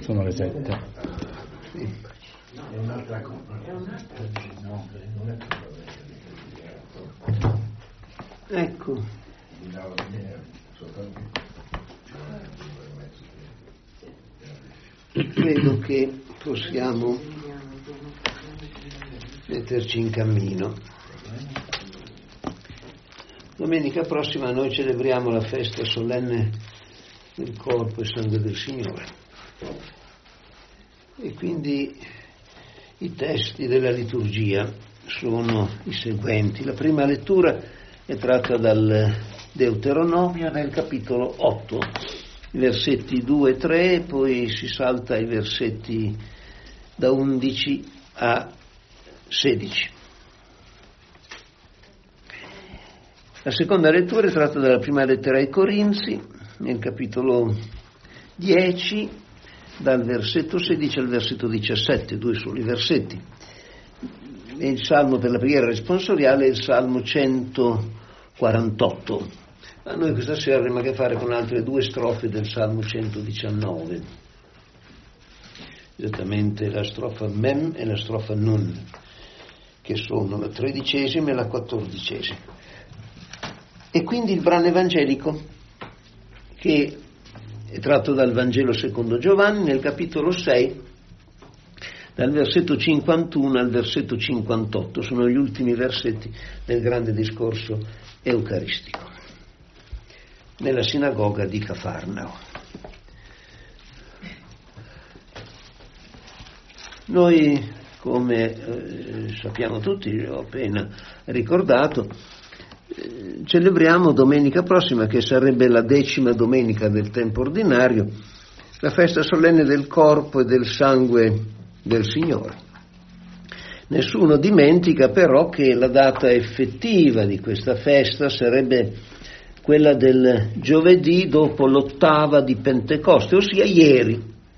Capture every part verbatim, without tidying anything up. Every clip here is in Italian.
Sono le sette. Sì. È un'altra cosa. Ecco. Credo che possiamo metterci in cammino. Domenica prossima noi celebriamo la festa solenne del corpo e sangue del Signore. E quindi i testi della liturgia sono i seguenti. La prima lettura è tratta dal Deuteronomio nel capitolo otto, versetti due e tre, poi si salta ai versetti da undici a sedici. La seconda lettura è tratta dalla prima lettera ai Corinzi, nel capitolo dieci, dal versetto sedici al versetto diciassette, due soli versetti. E il salmo per la preghiera responsoriale è il salmo centoquarantotto. Ma noi questa sera avremo a che fare con altre due strofe del salmo centodiciannove, esattamente la strofa Mem e la strofa Nun, che sono la tredicesima e la quattordicesima. E quindi il brano evangelico, che è tratto dal Vangelo secondo Giovanni, nel capitolo sei, dal versetto cinquantuno al versetto cinquantotto, sono gli ultimi versetti del grande discorso eucaristico, nella sinagoga di Cafarnao. Noi, come eh, sappiamo tutti, ho appena ricordato, eh, celebriamo domenica prossima, che sarebbe la decima domenica del tempo ordinario, la festa solenne del corpo e del sangue del Signore. Nessuno dimentica però che la data effettiva di questa festa sarebbe quella del giovedì dopo l'ottava di Pentecoste, ossia ieri.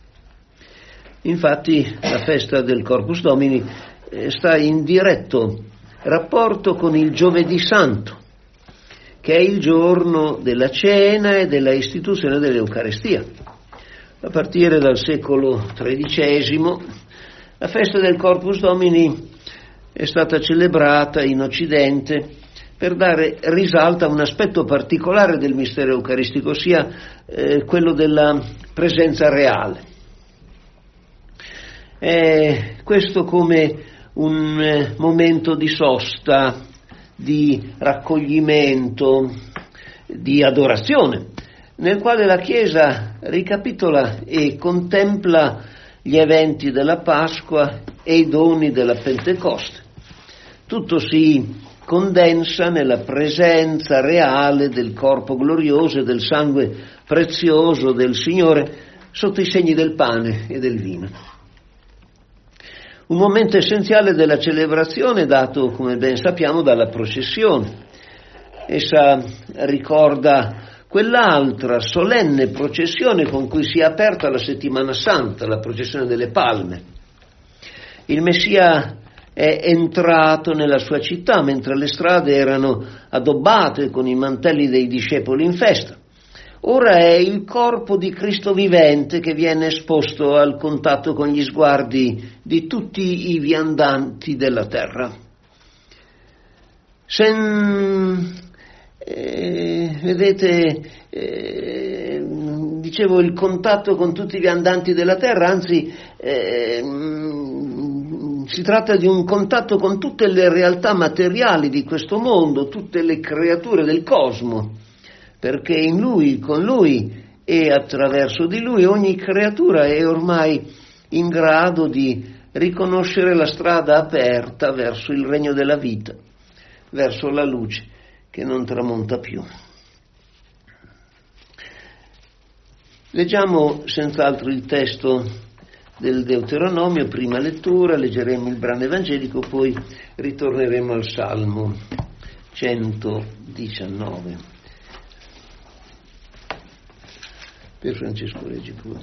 Infatti la festa del Corpus Domini sta in diretto rapporto con il Giovedì Santo, che è il giorno della cena e della istituzione dell'Eucarestia. A partire dal secolo tredicesimo, la festa del Corpus Domini è stata celebrata in Occidente per dare risalto a un aspetto particolare del mistero eucaristico, ossia eh, quello della presenza reale. Eh, questo come un eh, momento di sosta, di raccoglimento, di adorazione, nel quale la Chiesa ricapitola e contempla gli eventi della Pasqua e i doni della Pentecoste. Tutto si condensa nella presenza reale del corpo glorioso e del sangue prezioso del Signore sotto i segni del pane e del vino. Un momento essenziale della celebrazione dato, come ben sappiamo, dalla processione. Essa ricorda quell'altra solenne processione con cui si è aperta la settimana santa, la processione delle Palme. Il Messia è entrato nella sua città mentre le strade erano addobbate con i mantelli dei discepoli in festa. Ora è il corpo di Cristo vivente che viene esposto al contatto con gli sguardi di tutti i viandanti della terra. Sen, eh, vedete, eh, dicevo, il contatto con tutti i viandanti della terra, anzi eh, si tratta di un contatto con tutte le realtà materiali di questo mondo, tutte le creature del cosmo, perché in Lui, con Lui e attraverso di Lui ogni creatura è ormai in grado di riconoscere la strada aperta verso il regno della vita, verso la luce che non tramonta più. Leggiamo senz'altro il testo del Deuteronomio, prima lettura, leggeremo il brano evangelico, poi ritorneremo al Salmo centodiciannove. Per Francesco leggi pure.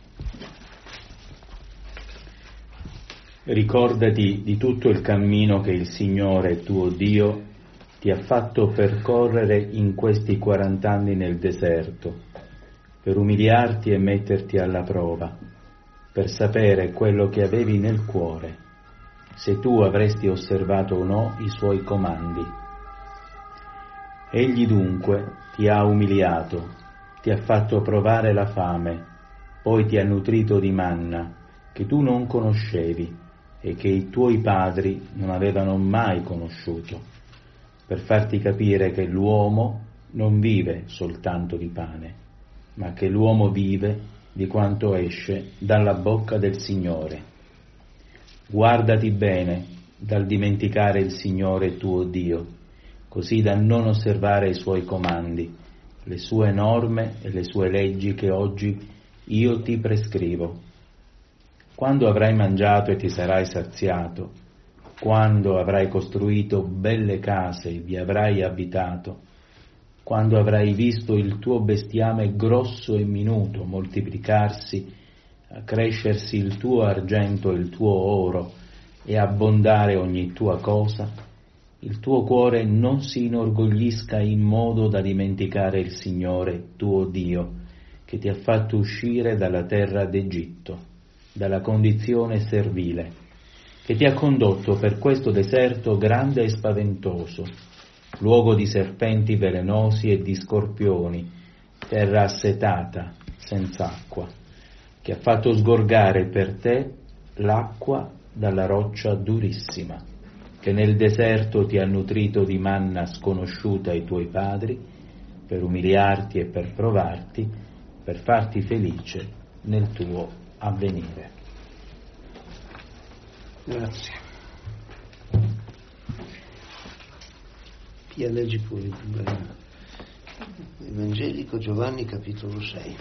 Ricordati di tutto il cammino che il Signore tuo Dio ti ha fatto percorrere in questi quarant'anni nel deserto, per umiliarti e metterti alla prova, per sapere quello che avevi nel cuore, se tu avresti osservato o no i suoi comandi. Egli dunque ti ha umiliato, ti ha fatto provare la fame, poi ti ha nutrito di manna, che tu non conoscevi e che i tuoi padri non avevano mai conosciuto, per farti capire che l'uomo non vive soltanto di pane, ma che l'uomo vive di quanto esce dalla bocca del Signore. Guardati bene dal dimenticare il Signore tuo Dio, così da non osservare i suoi comandi, le sue norme e le sue leggi che oggi io ti prescrivo. Quando avrai mangiato e ti sarai saziato, quando avrai costruito belle case e vi avrai abitato, quando avrai visto il tuo bestiame grosso e minuto moltiplicarsi, crescersi il tuo argento e il tuo oro e abbondare ogni tua cosa, il tuo cuore non si inorgoglisca in modo da dimenticare il Signore tuo Dio, che ti ha fatto uscire dalla terra d'Egitto, dalla condizione servile, che ti ha condotto per questo deserto grande e spaventoso, luogo di serpenti velenosi e di scorpioni, terra assetata, senza acqua, che ha fatto sgorgare per te l'acqua dalla roccia durissima, che nel deserto ti ha nutrito di manna sconosciuta ai tuoi padri, per umiliarti e per provarti, per farti felice nel tuo avvenire. Grazie. Pia, leggi pure il brano. Evangelico Giovanni, capitolo sei.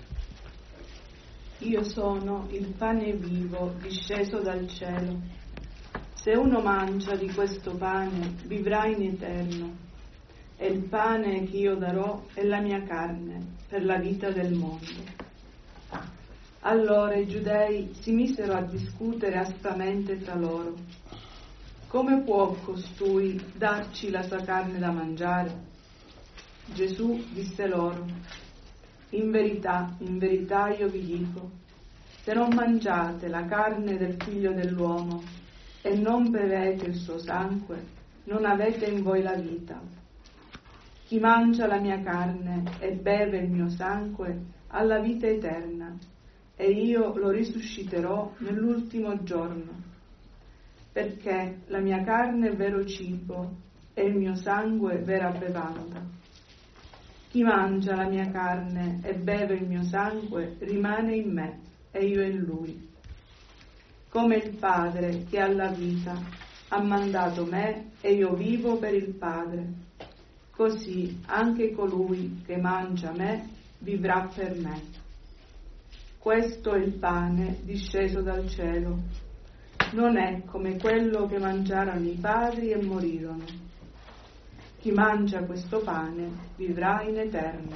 Io sono il pane vivo disceso dal cielo. Se uno mangia di questo pane, vivrà in eterno. E il pane che io darò è la mia carne, per la vita del mondo. Allora i giudei si misero a discutere aspramente tra loro. Come può costui darci la sua carne da mangiare? Gesù disse loro: in verità, in verità io vi dico, se non mangiate la carne del figlio dell'uomo e non bevete il suo sangue, non avete in voi la vita. Chi mangia la mia carne e beve il mio sangue ha la vita eterna, e io lo risusciterò nell'ultimo giorno. Perché la mia carne è vero cibo e il mio sangue vera bevanda. Chi mangia la mia carne e beve il mio sangue rimane in me e io in lui. Come il Padre che ha la vita ha mandato me e io vivo per il Padre, così anche colui che mangia me vivrà per me. Questo è il pane disceso dal cielo. Non è come quello che mangiarono i padri e morirono. Chi mangia questo pane vivrà in eterno.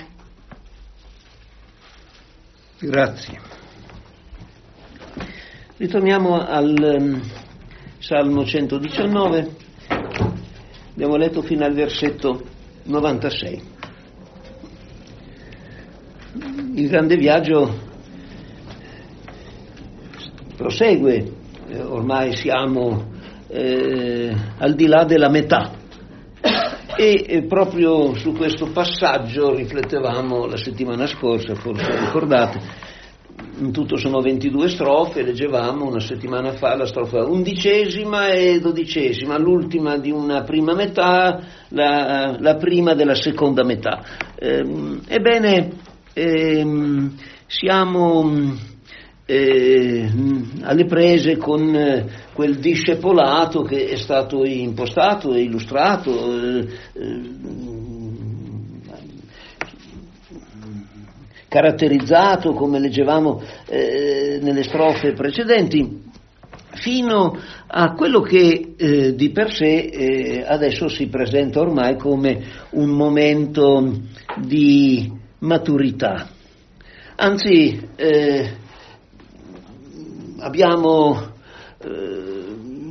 Grazie. Ritorniamo al um, Salmo centodiciannove. Abbiamo letto fino al versetto novantasei. Il grande viaggio prosegue. Eh, ormai siamo eh, al di là della metà e eh, proprio su questo passaggio riflettevamo la settimana scorsa, forse ricordate. In tutto sono ventidue strofe, leggevamo una settimana fa la strofa undicesima e dodicesima, l'ultima di una prima metà, la, la prima della seconda metà. Eh, ebbene, eh, siamo Eh, alle prese con eh, quel discepolato che è stato impostato e illustrato, eh, eh, caratterizzato, come leggevamo eh, nelle strofe precedenti, fino a quello che eh, di per sé eh, adesso si presenta ormai come un momento di maturità. Anzi, eh, abbiamo eh,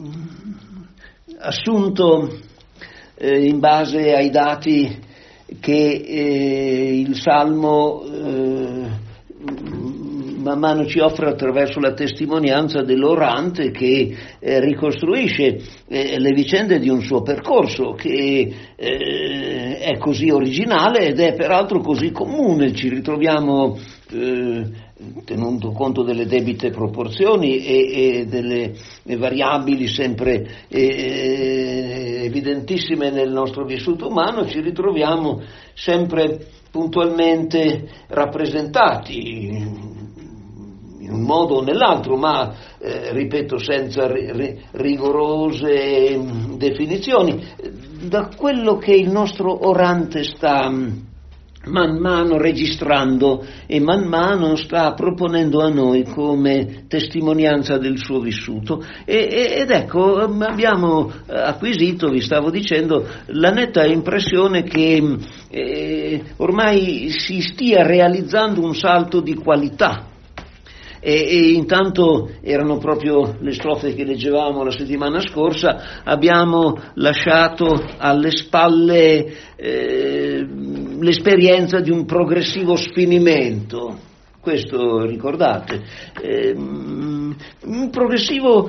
assunto eh, in base ai dati che eh, il Salmo eh, man mano ci offre attraverso la testimonianza dell'orante che eh, ricostruisce eh, le vicende di un suo percorso che eh, è così originale ed è peraltro così comune. Ci ritroviamo, eh, tenuto conto delle debite proporzioni e, e delle variabili sempre eh, evidentissime nel nostro vissuto umano, ci ritroviamo sempre puntualmente rappresentati in un modo o nell'altro, ma eh, ripeto senza ri- rigorose definizioni, da quello che il nostro orante sta man mano registrando e man mano sta proponendo a noi come testimonianza del suo vissuto. E, ed ecco, abbiamo acquisito, vi stavo dicendo, la netta impressione che eh, ormai si stia realizzando un salto di qualità. E, e intanto erano proprio le strofe che leggevamo la settimana scorsa, abbiamo lasciato alle spalle eh, l'esperienza di un progressivo sfinimento, questo ricordate, eh, un progressivo,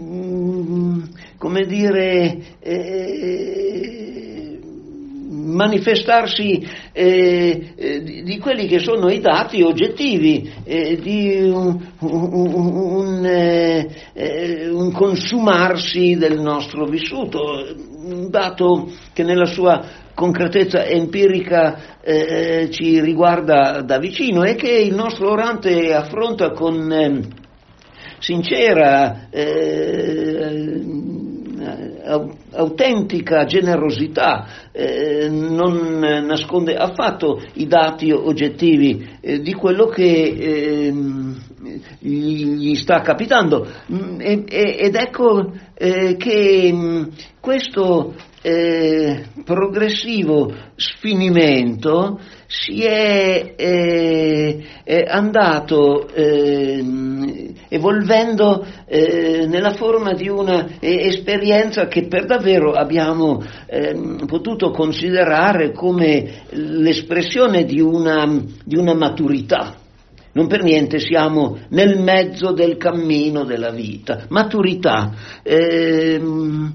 come dire, eh, manifestarsi eh, eh, di, di quelli che sono i dati oggettivi, eh, di un, un, un, eh, un consumarsi del nostro vissuto, un dato che nella sua concretezza empirica eh, ci riguarda da vicino e che il nostro orante affronta con eh, sincera eh, autentica generosità, eh, non nasconde affatto i dati oggettivi eh, di quello che eh, gli sta capitando e, e, ed ecco eh, che mh, questo eh, progressivo sfinimento si è, eh, è andato eh, evolvendo eh, nella forma di una eh, esperienza che per davvero abbiamo eh, potuto considerare come l'espressione di una, di una maturità. Non per niente siamo nel mezzo del cammino della vita. Maturità. Ehm,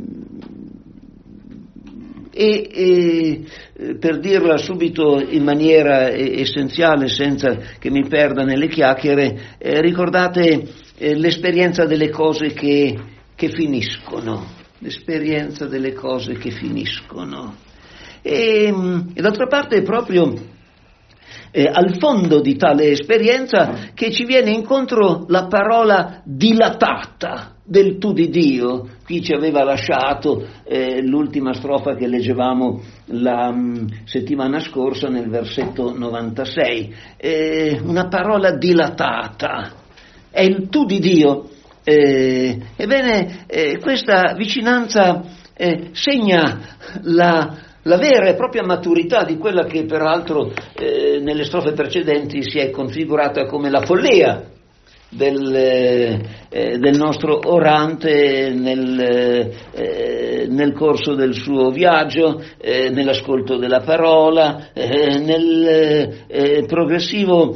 E, e per dirla subito in maniera essenziale, senza che mi perda nelle chiacchiere, eh, ricordate eh, l'esperienza delle cose che, che finiscono, l'esperienza delle cose che finiscono. E, e d'altra parte è proprio eh, al fondo di tale esperienza che ci viene incontro la parola dilatata del tu di Dio. Qui ci aveva lasciato eh, l'ultima strofa che leggevamo la um, settimana scorsa nel versetto novantasei, eh, una parola dilatata, è il tu di Dio. Eh, ebbene, eh, questa vicinanza eh, segna la, la vera e propria maturità di quella che peraltro eh, nelle strofe precedenti si è configurata come la follia Del, eh, del nostro orante nel, eh, nel corso del suo viaggio, eh, nell'ascolto della parola, eh, nel eh, progressivo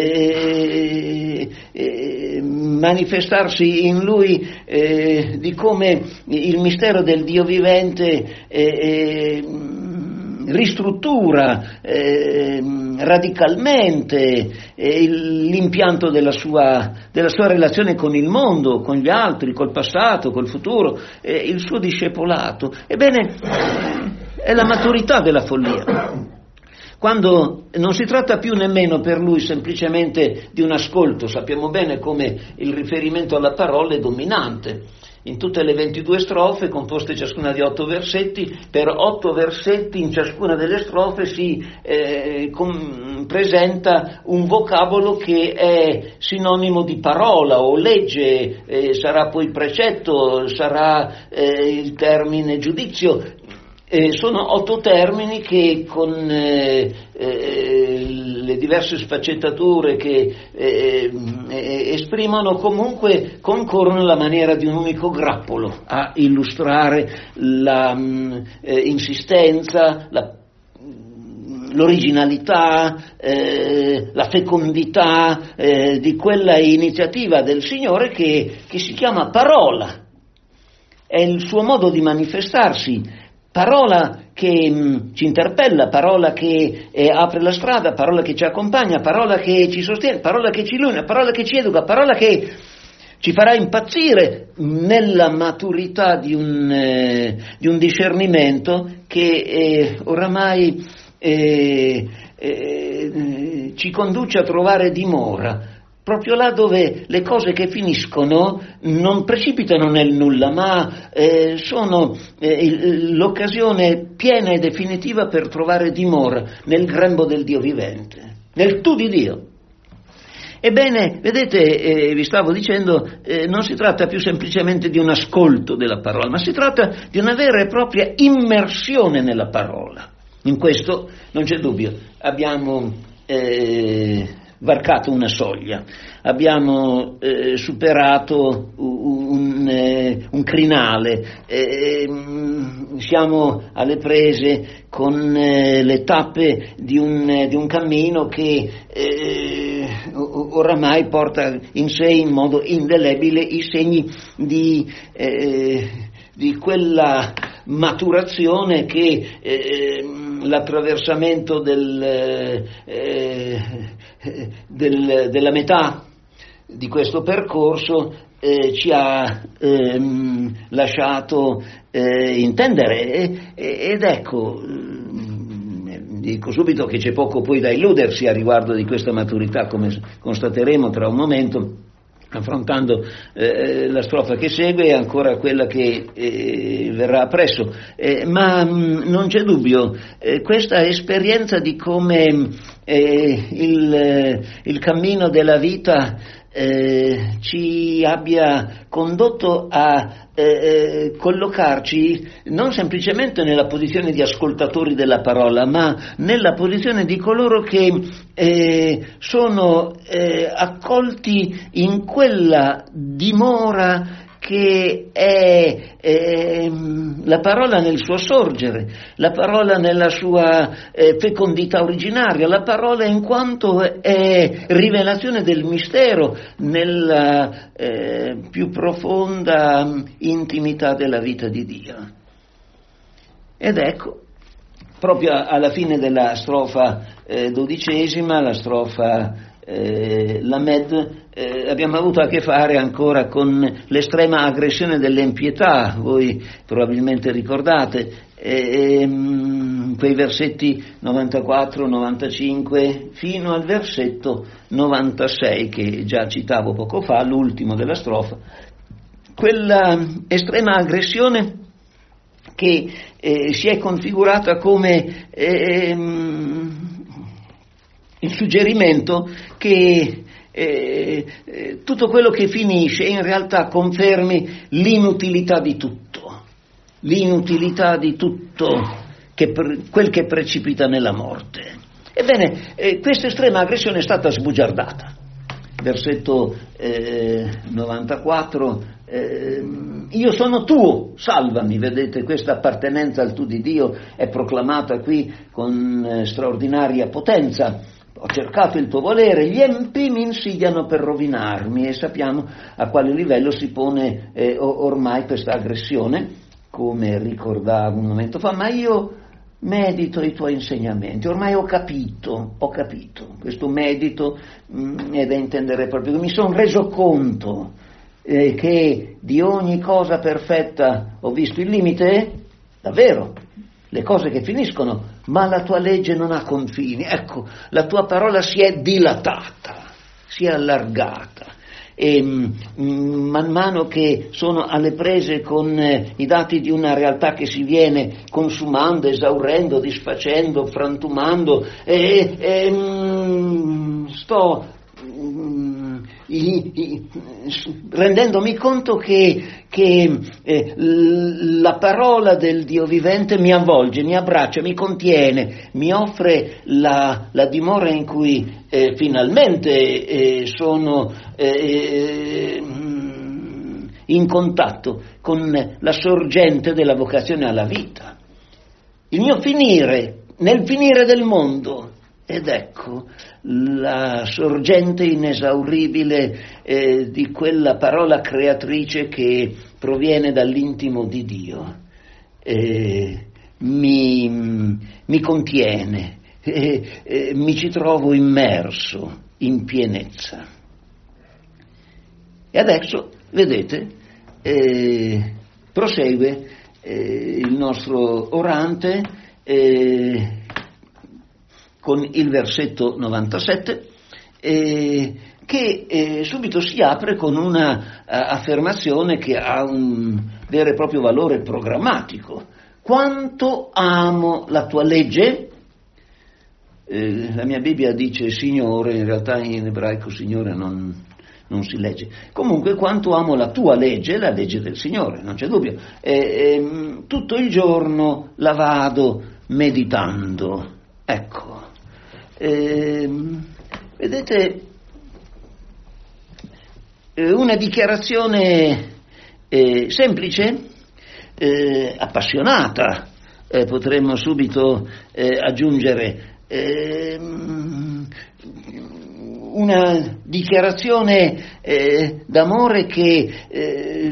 eh, eh, manifestarsi in lui eh, di come il mistero del Dio vivente eh, eh, ristruttura eh, radicalmente eh, l'impianto della sua, della sua relazione con il mondo, con gli altri, col passato, col futuro, eh, il suo discepolato. Ebbene, è la maturità della follia. Quando non si tratta più nemmeno per lui semplicemente di un ascolto, sappiamo bene come il riferimento alla parola è dominante. In tutte le ventidue strofe, composte ciascuna di otto versetti, per otto versetti in ciascuna delle strofe si eh, com- presenta un vocabolo che è sinonimo di parola o legge, eh, sarà poi precetto, sarà eh, il termine giudizio. Eh, sono otto termini che con eh, eh, le diverse sfaccettature che eh, eh, esprimono comunque concorrono alla maniera di un unico grappolo a illustrare la mh, eh, insistenza, la l'originalità, eh, la fecondità eh, di quella iniziativa del Signore che, che si chiama parola. È il suo modo di manifestarsi, parola che mh, ci interpella, parola che eh, apre la strada, parola che ci accompagna, parola che ci sostiene, parola che ci illumina, parola che ci educa, parola che ci farà impazzire nella maturità di un, eh, di un discernimento che eh, oramai eh, eh, ci conduce a trovare dimora. Proprio là dove le cose che finiscono non precipitano nel nulla, ma eh, sono eh, l'occasione piena e definitiva per trovare dimora nel grembo del Dio vivente, nel tu di Dio. Ebbene, vedete, eh, vi stavo dicendo, eh, non si tratta più semplicemente di un ascolto della parola, ma si tratta di una vera e propria immersione nella parola. In questo non c'è dubbio, abbiamo Eh, varcato una soglia, abbiamo eh, superato un, eh, un crinale, eh, siamo alle prese con eh, le tappe di un, eh, di un cammino che eh, oramai porta in sé in modo indelebile i segni di, eh, di quella maturazione che eh, l'attraversamento del, eh, del, della metà di questo percorso eh, ci ha ehm, lasciato eh, intendere ed ecco, dico subito che c'è poco poi da illudersi a riguardo di questa maturità, come constateremo tra un momento, affrontando eh, la strofa che segue e ancora quella che eh, verrà appresso. Eh, ma mh, non c'è dubbio, eh, questa esperienza di come eh, il, il cammino della vita eh, ci abbia condotto a eh, collocarci non semplicemente nella posizione di ascoltatori della parola, ma nella posizione di coloro che eh, sono eh, accolti in quella dimora che è eh, la parola nel suo sorgere, la parola nella sua eh, fecondità originaria, la parola in quanto è rivelazione del mistero nella eh, più profonda intimità della vita di Dio. Ed ecco, proprio alla fine della strofa eh, dodicesima, la strofa Eh, la Med, eh, abbiamo avuto a che fare ancora con l'estrema aggressione dell'impietà. Voi probabilmente ricordate eh, ehm, quei versetti novantaquattro novantacinque fino al versetto novantasei che già citavo poco fa, l'ultimo della strofa, quella estrema aggressione che eh, si è configurata come ehm, il suggerimento che eh, eh, tutto quello che finisce in realtà confermi l'inutilità di tutto, l'inutilità di tutto, che per, quel che precipita nella morte. Ebbene, eh, questa estrema aggressione è stata sbugiardata. Versetto eh, novantaquattro, eh, io sono tuo, salvami. Vedete, questa appartenenza al tu di Dio è proclamata qui con eh, straordinaria potenza. Ho cercato il tuo volere, gli empi mi insidiano per rovinarmi, e sappiamo a quale livello si pone eh, ormai questa aggressione, come ricordavo un momento fa, ma io medito i tuoi insegnamenti, ormai ho capito, ho capito, questo medito mh, è da intendere proprio, mi sono reso conto eh, che di ogni cosa perfetta ho visto il limite, davvero, le cose che finiscono, ma la tua legge non ha confini. Ecco, la tua parola si è dilatata, si è allargata, e mm, man mano che sono alle prese con eh, i dati di una realtà che si viene consumando, esaurendo, disfacendo, frantumando, e, e mm, sto mm, i, i, rendendomi conto che, che eh, la parola del Dio vivente mi avvolge, mi abbraccia, mi contiene, mi offre la, la dimora in cui eh, finalmente eh, sono eh, in contatto con la sorgente della vocazione alla vita. Il mio finire nel finire del mondo. Ed ecco la sorgente inesauribile eh, di quella parola creatrice che proviene dall'intimo di Dio. Eh, mi, mi contiene, eh, eh, mi ci trovo immerso in pienezza. E adesso, vedete, eh, prosegue eh, il nostro orante eh, con il versetto novantasette, eh, che eh, subito si apre con una uh, affermazione che ha un vero e proprio valore programmatico. Quanto amo la tua legge? Eh, la mia Bibbia dice Signore, in realtà in ebraico Signore non, non si legge. Comunque, quanto amo la tua legge, la legge del Signore, non c'è dubbio. Eh, eh, tutto il giorno la vado meditando. Ecco. Eh, vedete, una dichiarazione eh, semplice, eh, appassionata, eh, potremmo subito eh, aggiungere, eh, una dichiarazione eh, d'amore che, eh,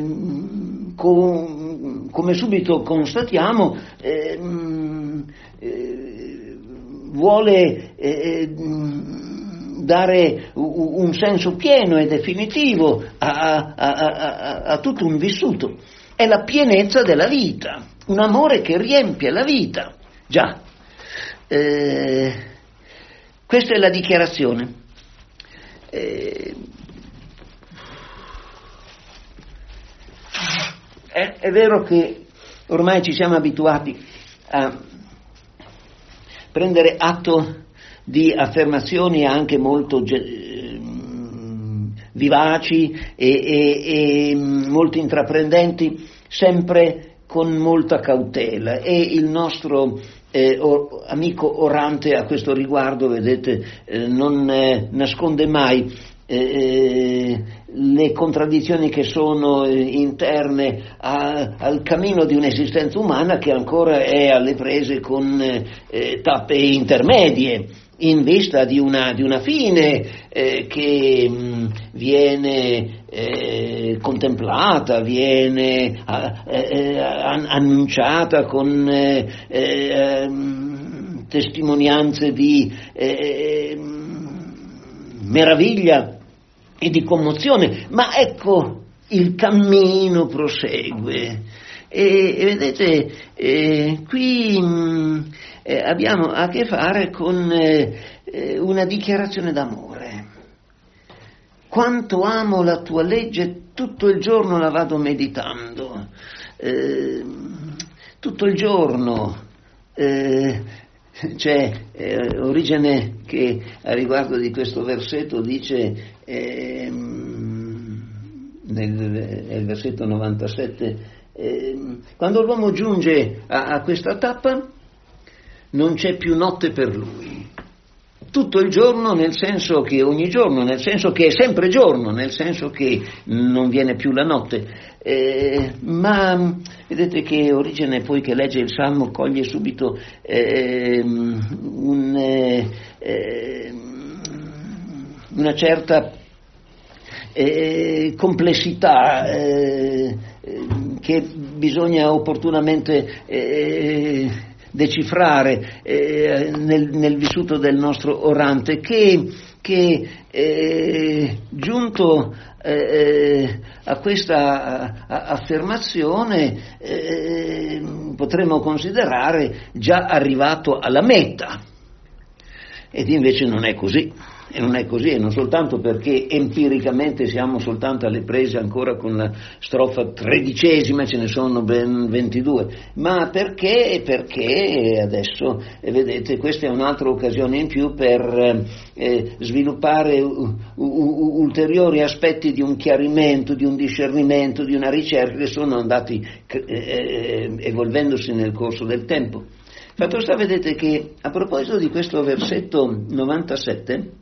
com- come subito constatiamo, eh, eh, vuole eh, dare un senso pieno e definitivo a, a, a, a tutto un vissuto. È la pienezza della vita, un amore che riempie la vita. Già, eh, questa è la dichiarazione. Eh, è, è vero che ormai ci siamo abituati a prendere atto di affermazioni anche molto ge- vivaci e, e, e molto intraprendenti, sempre con molta cautela, e il nostro eh, or- amico orante a questo riguardo, vedete, eh, non eh, nasconde mai eh, le contraddizioni che sono eh, interne a, al cammino di un'esistenza umana che ancora è alle prese con eh, tappe intermedie, in vista di una, di una fine eh, che mh, viene eh, contemplata, viene a, eh, an- annunciata con eh, eh, testimonianze di eh, meraviglia e di commozione, ma ecco, il cammino prosegue. E, e vedete, eh, qui mh, eh, abbiamo a che fare con eh, una dichiarazione d'amore. Quanto amo la tua legge, tutto il giorno la vado meditando. Eh, tutto il giorno. Eh, c'è eh, Origene che a riguardo di questo versetto dice, eh, nel, nel versetto novantasette, Eh, quando l'uomo giunge a, a questa tappa non c'è più notte per lui, tutto il giorno, nel senso che ogni giorno, nel senso che è sempre giorno, nel senso che non viene più la notte, eh, ma vedete che Origene, poi che legge il Salmo, coglie subito eh, un, eh, una certa eh, complessità eh, che bisogna opportunamente eh, decifrare eh, nel, nel vissuto del nostro orante, che, che eh, giunto eh, a questa a, a affermazione eh, potremmo considerare già arrivato alla meta, ed invece non è così. E non è così, e non soltanto perché empiricamente siamo soltanto alle prese ancora con la strofa tredicesima, ce ne sono ben ventidue, ma perché, perché adesso, eh, vedete, questa è un'altra occasione in più per eh, sviluppare u- u- ulteriori aspetti di un chiarimento, di un discernimento, di una ricerca che sono andati eh, evolvendosi nel corso del tempo. Fatto sta, vedete, che a proposito di questo versetto novantasette,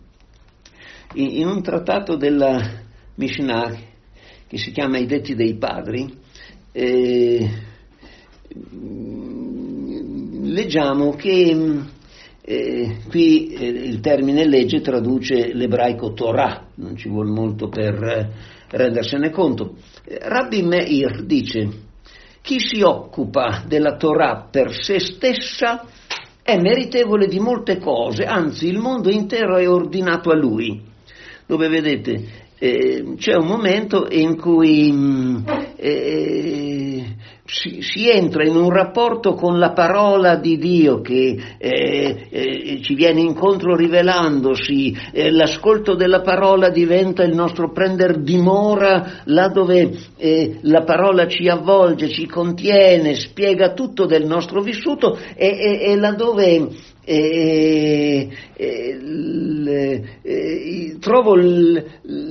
in un trattato della Mishnah che si chiama I detti dei padri, eh, leggiamo che eh, qui eh, il termine legge traduce l'ebraico Torah, non ci vuole molto per eh, rendersene conto. Rabbi Meir dice: chi si occupa della Torah per se stessa è meritevole di molte cose, anzi il mondo intero è ordinato a lui. Dove vedete, eh, c'è un momento in cui eh, si, si entra in un rapporto con la parola di Dio che eh, eh, ci viene incontro rivelandosi, eh, l'ascolto della parola diventa il nostro prender dimora là dove eh, la parola ci avvolge, ci contiene, spiega tutto del nostro vissuto e, e, e laddove eh, eh, l, eh, trovo l,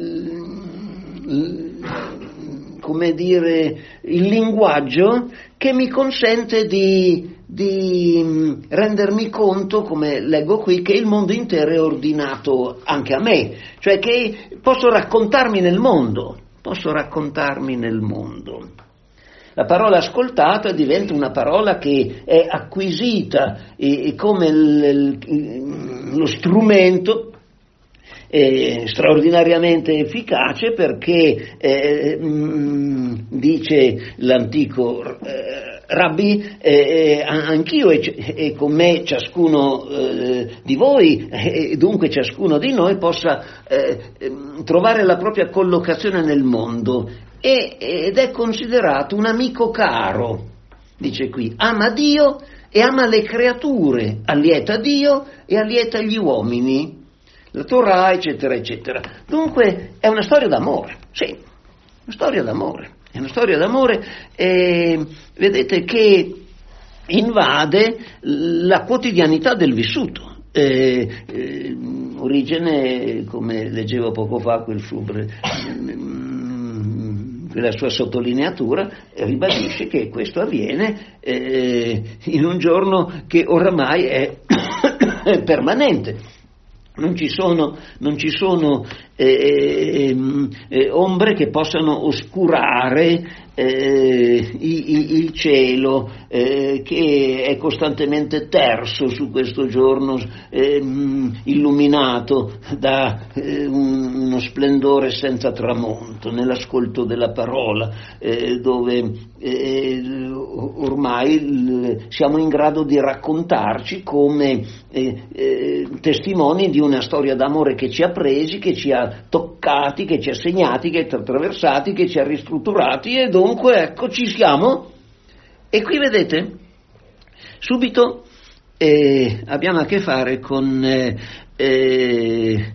l, come dire, il linguaggio che mi consente di, di rendermi conto, come leggo qui, che il mondo intero è ordinato anche a me, cioè che posso raccontarmi nel mondo, posso raccontarmi nel mondo. La parola ascoltata diventa una parola che è acquisita e, e come il, il, lo strumento Eh, straordinariamente efficace perché eh, mh, dice l'antico eh, Rabbi eh, anch'io e, e con me ciascuno eh, di voi e dunque ciascuno di noi possa eh, trovare la propria collocazione nel mondo e, ed è considerato un amico caro, dice qui, ama Dio e ama le creature, allieta Dio e allieta gli uomini, la Torah, eccetera, eccetera. Dunque è una storia d'amore, sì, una storia d'amore, è una storia d'amore, eh, vedete, che invade la quotidianità del vissuto. Eh, eh, Origene, come leggevo poco fa, quel Flubre, quella sua sottolineatura, ribadisce che questo avviene eh, in un giorno che oramai è permanente. Non ci sono, non ci sono eh, eh, ombre che possano oscurare eh, il, il cielo eh, che è costantemente terso su questo giorno eh, illuminato da eh, un, uno splendore senza tramonto, nell'ascolto della parola, eh, dove eh, ormai l, siamo in grado di raccontarci come eh, eh, testimoni di una storia d'amore che ci ha presi, che ci ha toccati, che ci ha segnati, che ci ha attraversati, che ci ha ristrutturati e dunque ecco ci siamo. E qui vedete, subito eh, abbiamo a che fare con eh, eh,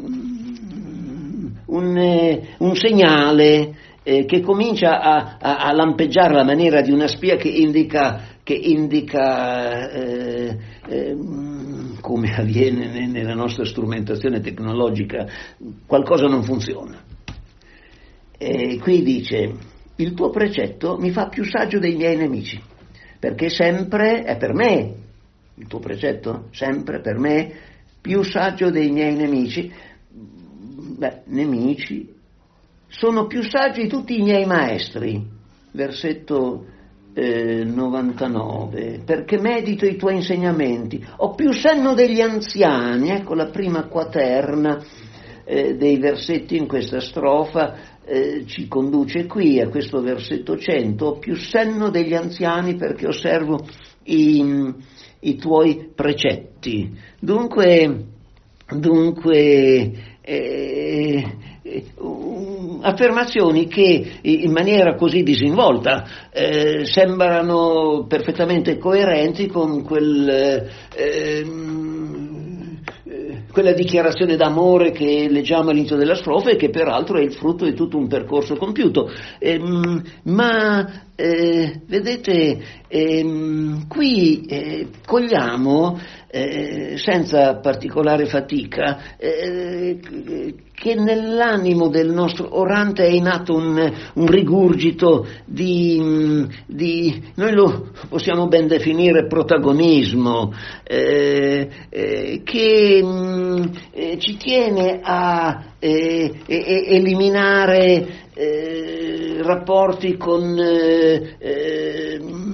un, eh, un segnale eh, che comincia a, a, a lampeggiare alla maniera di una spia che indica, che indica eh, eh, come avviene nella nostra strumentazione tecnologica, qualcosa non funziona. E qui dice: il tuo precetto mi fa più saggio dei miei nemici, perché sempre è per me, il tuo precetto, sempre per me, più saggio dei miei nemici. Beh, nemici, sono più saggi tutti i miei maestri, versetto eh, novantanove, perché medito i tuoi insegnamenti, ho più senno degli anziani, ecco la prima quaterna eh, dei versetti in questa strofa. Eh, ci conduce qui a questo versetto cento, ho più senno degli anziani perché osservo i, i tuoi precetti. Dunque, dunque eh, eh, affermazioni che in maniera così disinvolta eh, sembrano perfettamente coerenti con quel eh, quella dichiarazione d'amore che leggiamo all'inizio della strofa e che peraltro è il frutto di tutto un percorso compiuto. Ehm, ma eh, vedete, ehm, qui eh, cogliamo eh, senza particolare fatica eh, che nell'animo del nostro orante è in atto un, un rigurgito di, di, noi lo possiamo ben definire protagonismo, eh, eh, che mh, eh, ci tiene a eh, eh, eliminare eh, rapporti con eh, eh,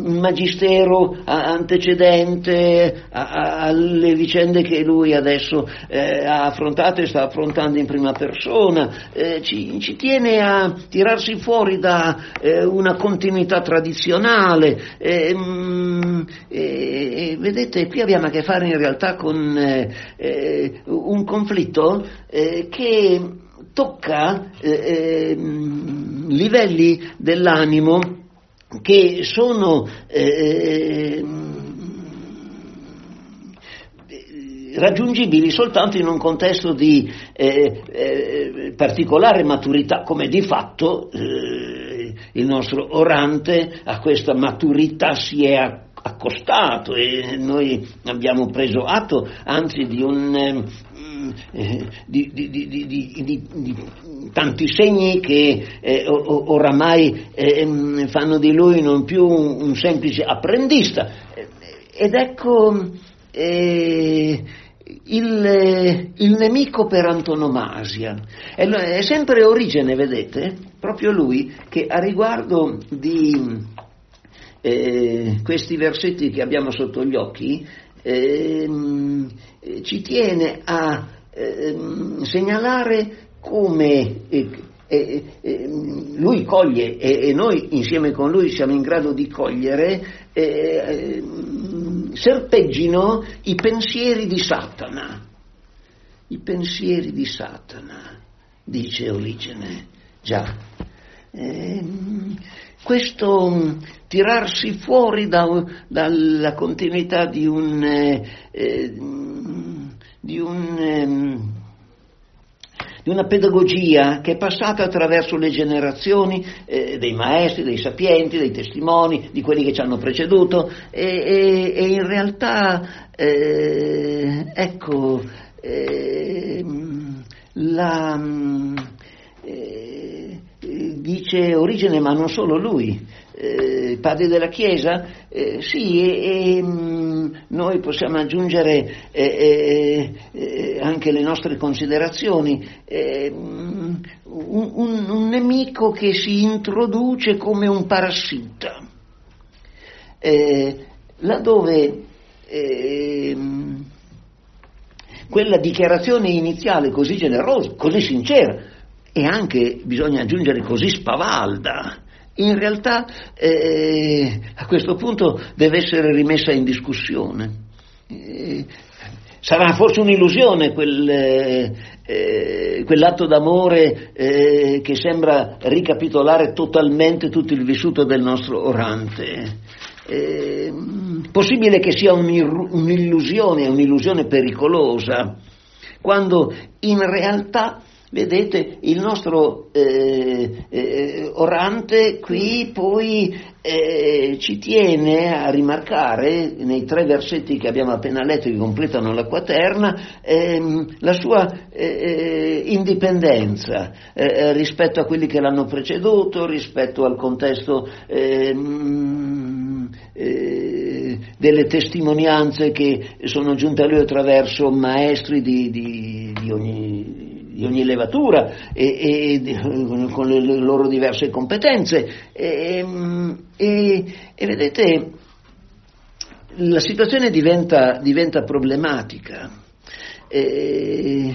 magistero antecedente a, a, alle vicende che lui adesso eh, ha affrontato e sta affrontando in prima persona, eh, ci, ci tiene a tirarsi fuori da eh, una continuità tradizionale. Eh, mh, eh, vedete, qui abbiamo a che fare in realtà con eh, eh, un conflitto eh, che tocca eh, eh, livelli dell'animo che sono eh, raggiungibili soltanto in un contesto di eh, eh, particolare maturità, come di fatto eh, il nostro orante a questa maturità si è accostato, e noi abbiamo preso atto anzi di un eh, Di, di, di, di, di, di tanti segni che eh, oramai eh, fanno di lui non più un, un semplice apprendista. Ed ecco eh, il, il nemico per antonomasia è, è sempre Origene, vedete, proprio lui che a riguardo di eh, questi versetti che abbiamo sotto gli occhi eh, ci tiene a eh, segnalare come eh, eh, eh, lui coglie e, e noi insieme con lui siamo in grado di cogliere, eh, serpeggino i pensieri di Satana. I pensieri di Satana, dice Origene. Già, eh, questo tirarsi fuori da, dalla continuità di un eh, di un eh, di una pedagogia che è passata attraverso le generazioni eh, dei maestri, dei sapienti, dei testimoni, di quelli che ci hanno preceduto, e, e, e in realtà eh, ecco eh, la eh, dice Origene, ma non solo lui, eh, padri della Chiesa, eh, sì, e, e noi possiamo aggiungere eh, eh, anche le nostre considerazioni, eh, un, un, un nemico che si introduce come un parassita, eh, laddove eh, quella dichiarazione iniziale così generosa, così sincera, e anche, bisogna aggiungere, così spavalda, in realtà eh, a questo punto deve essere rimessa in discussione. Eh, sarà forse un'illusione quel, eh, quell'atto d'amore eh, che sembra ricapitolare totalmente tutto il vissuto del nostro orante. Eh, possibile che sia un'illusione, un'illusione pericolosa, quando in realtà, vedete, il nostro eh, eh, orante qui poi eh, ci tiene a rimarcare, nei tre versetti che abbiamo appena letto che completano la quaterna, ehm, la sua eh, indipendenza eh, rispetto a quelli che l'hanno preceduto, rispetto al contesto ehm, eh, delle testimonianze che sono giunte a lui attraverso maestri di, di, di ogni di ogni levatura e, e con le loro diverse competenze e, e, e vedete, la situazione diventa, diventa problematica. E,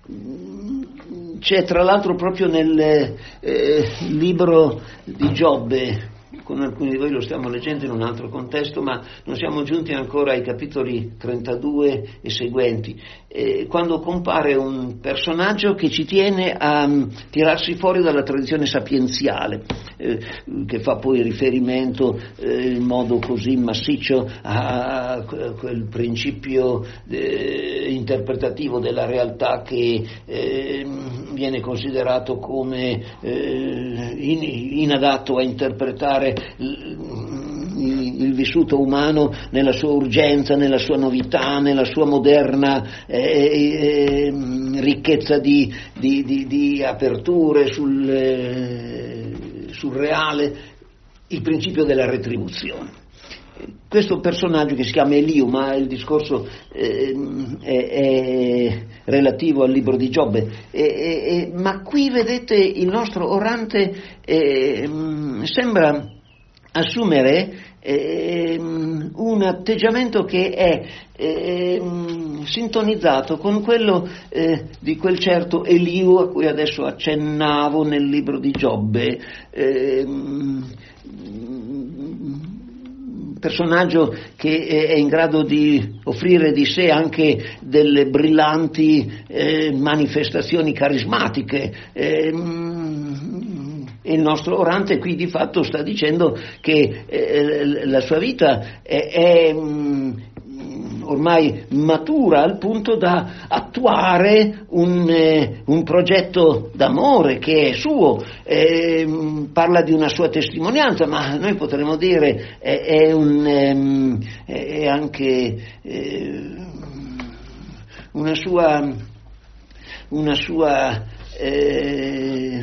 c'è tra l'altro proprio nel eh, libro di Giobbe, con alcuni di voi lo stiamo leggendo in un altro contesto, ma non siamo giunti ancora ai capitoli trentadue e seguenti, eh, quando compare un personaggio che ci tiene a um, tirarsi fuori dalla tradizione sapienziale, eh, che fa poi riferimento eh, in modo così massiccio a, a quel principio eh, interpretativo della realtà che eh, viene considerato come eh, in, inadatto a interpretare il vissuto umano nella sua urgenza, nella sua novità, nella sua moderna eh, eh, ricchezza di, di, di, di aperture sul, eh, sul reale, il principio della retribuzione. Questo personaggio che si chiama Eliu, ma il discorso eh, è, è relativo al libro di Giobbe, e, e, ma qui vedete il nostro orante eh, sembra assumere eh, un atteggiamento che è eh, sintonizzato con quello eh, di quel certo Eliu a cui adesso accennavo nel libro di Giobbe, eh, personaggio che è in grado di offrire di sé anche delle brillanti eh, manifestazioni carismatiche. Eh, il nostro orante qui di fatto sta dicendo che eh, la sua vita è, è ormai matura al punto da attuare un, eh, un progetto d'amore che è suo, eh, parla di una sua testimonianza, ma noi potremmo dire è, è, un, ehm, è anche eh, una sua, una sua eh,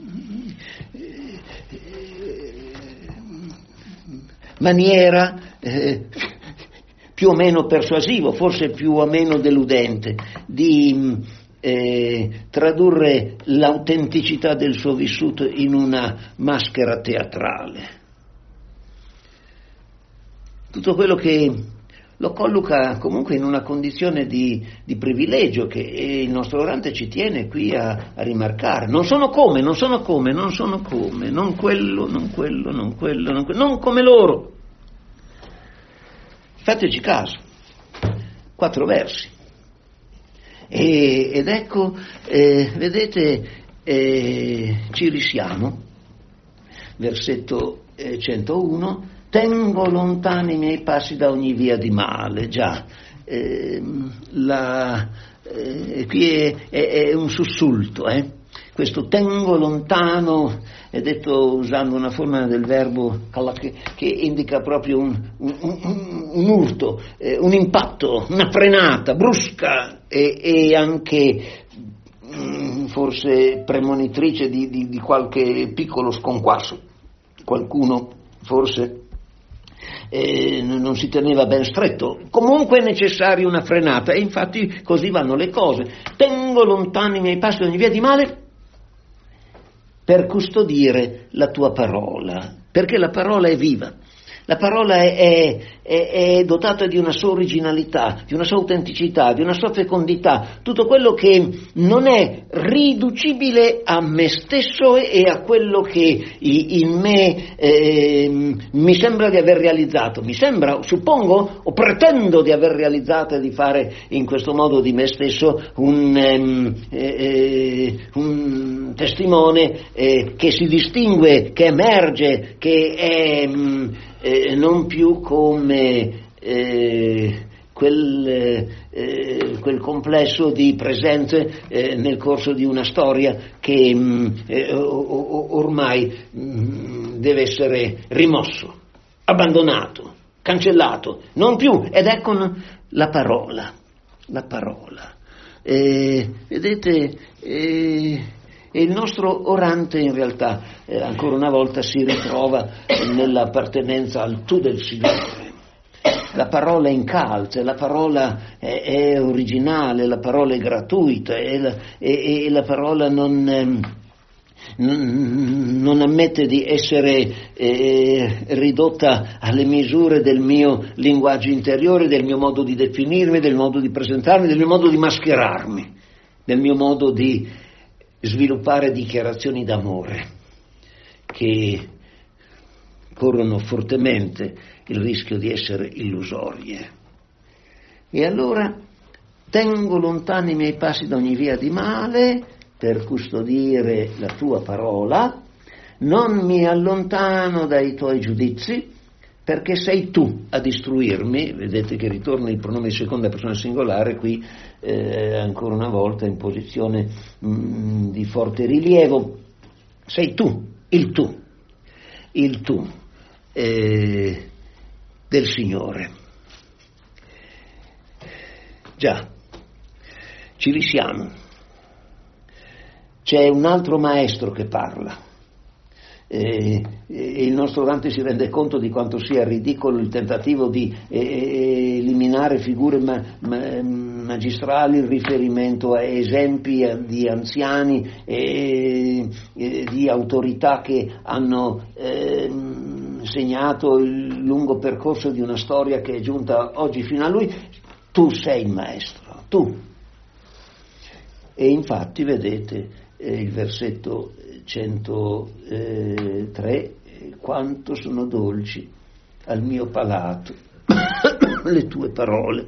maniera eh, più o meno persuasivo, forse più o meno deludente, di eh, tradurre l'autenticità del suo vissuto in una maschera teatrale. Tutto quello che lo colloca comunque in una condizione di, di privilegio che il nostro orante ci tiene qui a, a rimarcare. Non sono come, non sono come, non sono come, non quello, non quello, non quello, non, quello, non come loro. Fateci caso, quattro versi. E, ed ecco, eh, vedete, eh, ci risiamo, versetto eh, centouno, tengo lontani i miei passi da ogni via di male. Già, eh, la, eh, qui è, è, è un sussulto, eh? Questo tengo lontano è detto usando una forma del verbo che, che indica proprio un, un, un, un urto, eh, un impatto, una frenata brusca e, e anche mh, forse premonitrice di, di, di qualche piccolo sconquasso. Qualcuno forse Eh, non si teneva ben stretto, comunque è necessaria una frenata, e infatti così vanno le cose. Tengo lontani i miei passi da ogni via di male per custodire la tua parola, perché la parola è viva, la parola è, è, è, è dotata di una sua originalità, di una sua autenticità, di una sua fecondità, tutto quello che non è riducibile a me stesso e a quello che in me eh, mi sembra di aver realizzato, mi sembra, suppongo o pretendo di aver realizzato e di fare in questo modo di me stesso un, um, eh, un testimone eh, che si distingue, che emerge, che è um, Eh, non più come eh, quel, eh, quel complesso di presenze eh, nel corso di una storia che mh, eh, ormai mh, deve essere rimosso, abbandonato, cancellato, non più. Ed ecco la parola, la parola. Eh, vedete, eh, E il nostro orante in realtà eh, ancora una volta si ritrova nell'appartenenza al tu del Signore. La parola incalza, la parola è, è originale, la parola è gratuita e la, e, e la parola non, eh, non, non ammette di essere eh, ridotta alle misure del mio linguaggio interiore, del mio modo di definirmi, del modo di presentarmi, del mio modo di mascherarmi, del mio modo di sviluppare dichiarazioni d'amore che corrono fortemente il rischio di essere illusorie. E allora tengo lontani i miei passi da ogni via di male per custodire la tua parola, non mi allontano dai tuoi giudizi, perché sei tu a istruirmi. Vedete che ritorna il pronome di seconda persona singolare qui eh, ancora una volta in posizione mh, di forte rilievo. Sei tu, il tu, il tu eh, del Signore. Già, ci risiamo. C'è un altro maestro che parla. E il nostro orante si rende conto di quanto sia ridicolo il tentativo di eh, eliminare figure ma, ma, magistrali, il riferimento a esempi di anziani e, e di autorità che hanno eh, segnato il lungo percorso di una storia che è giunta oggi fino a lui. Tu sei il maestro, tu. E infatti vedete eh, il versetto centotré, quanto sono dolci al mio palato le tue parole.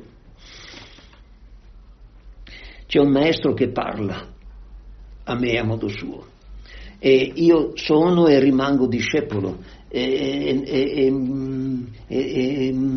C'è un maestro che parla a me a modo suo, e io sono e rimango discepolo, e, e, e, e, e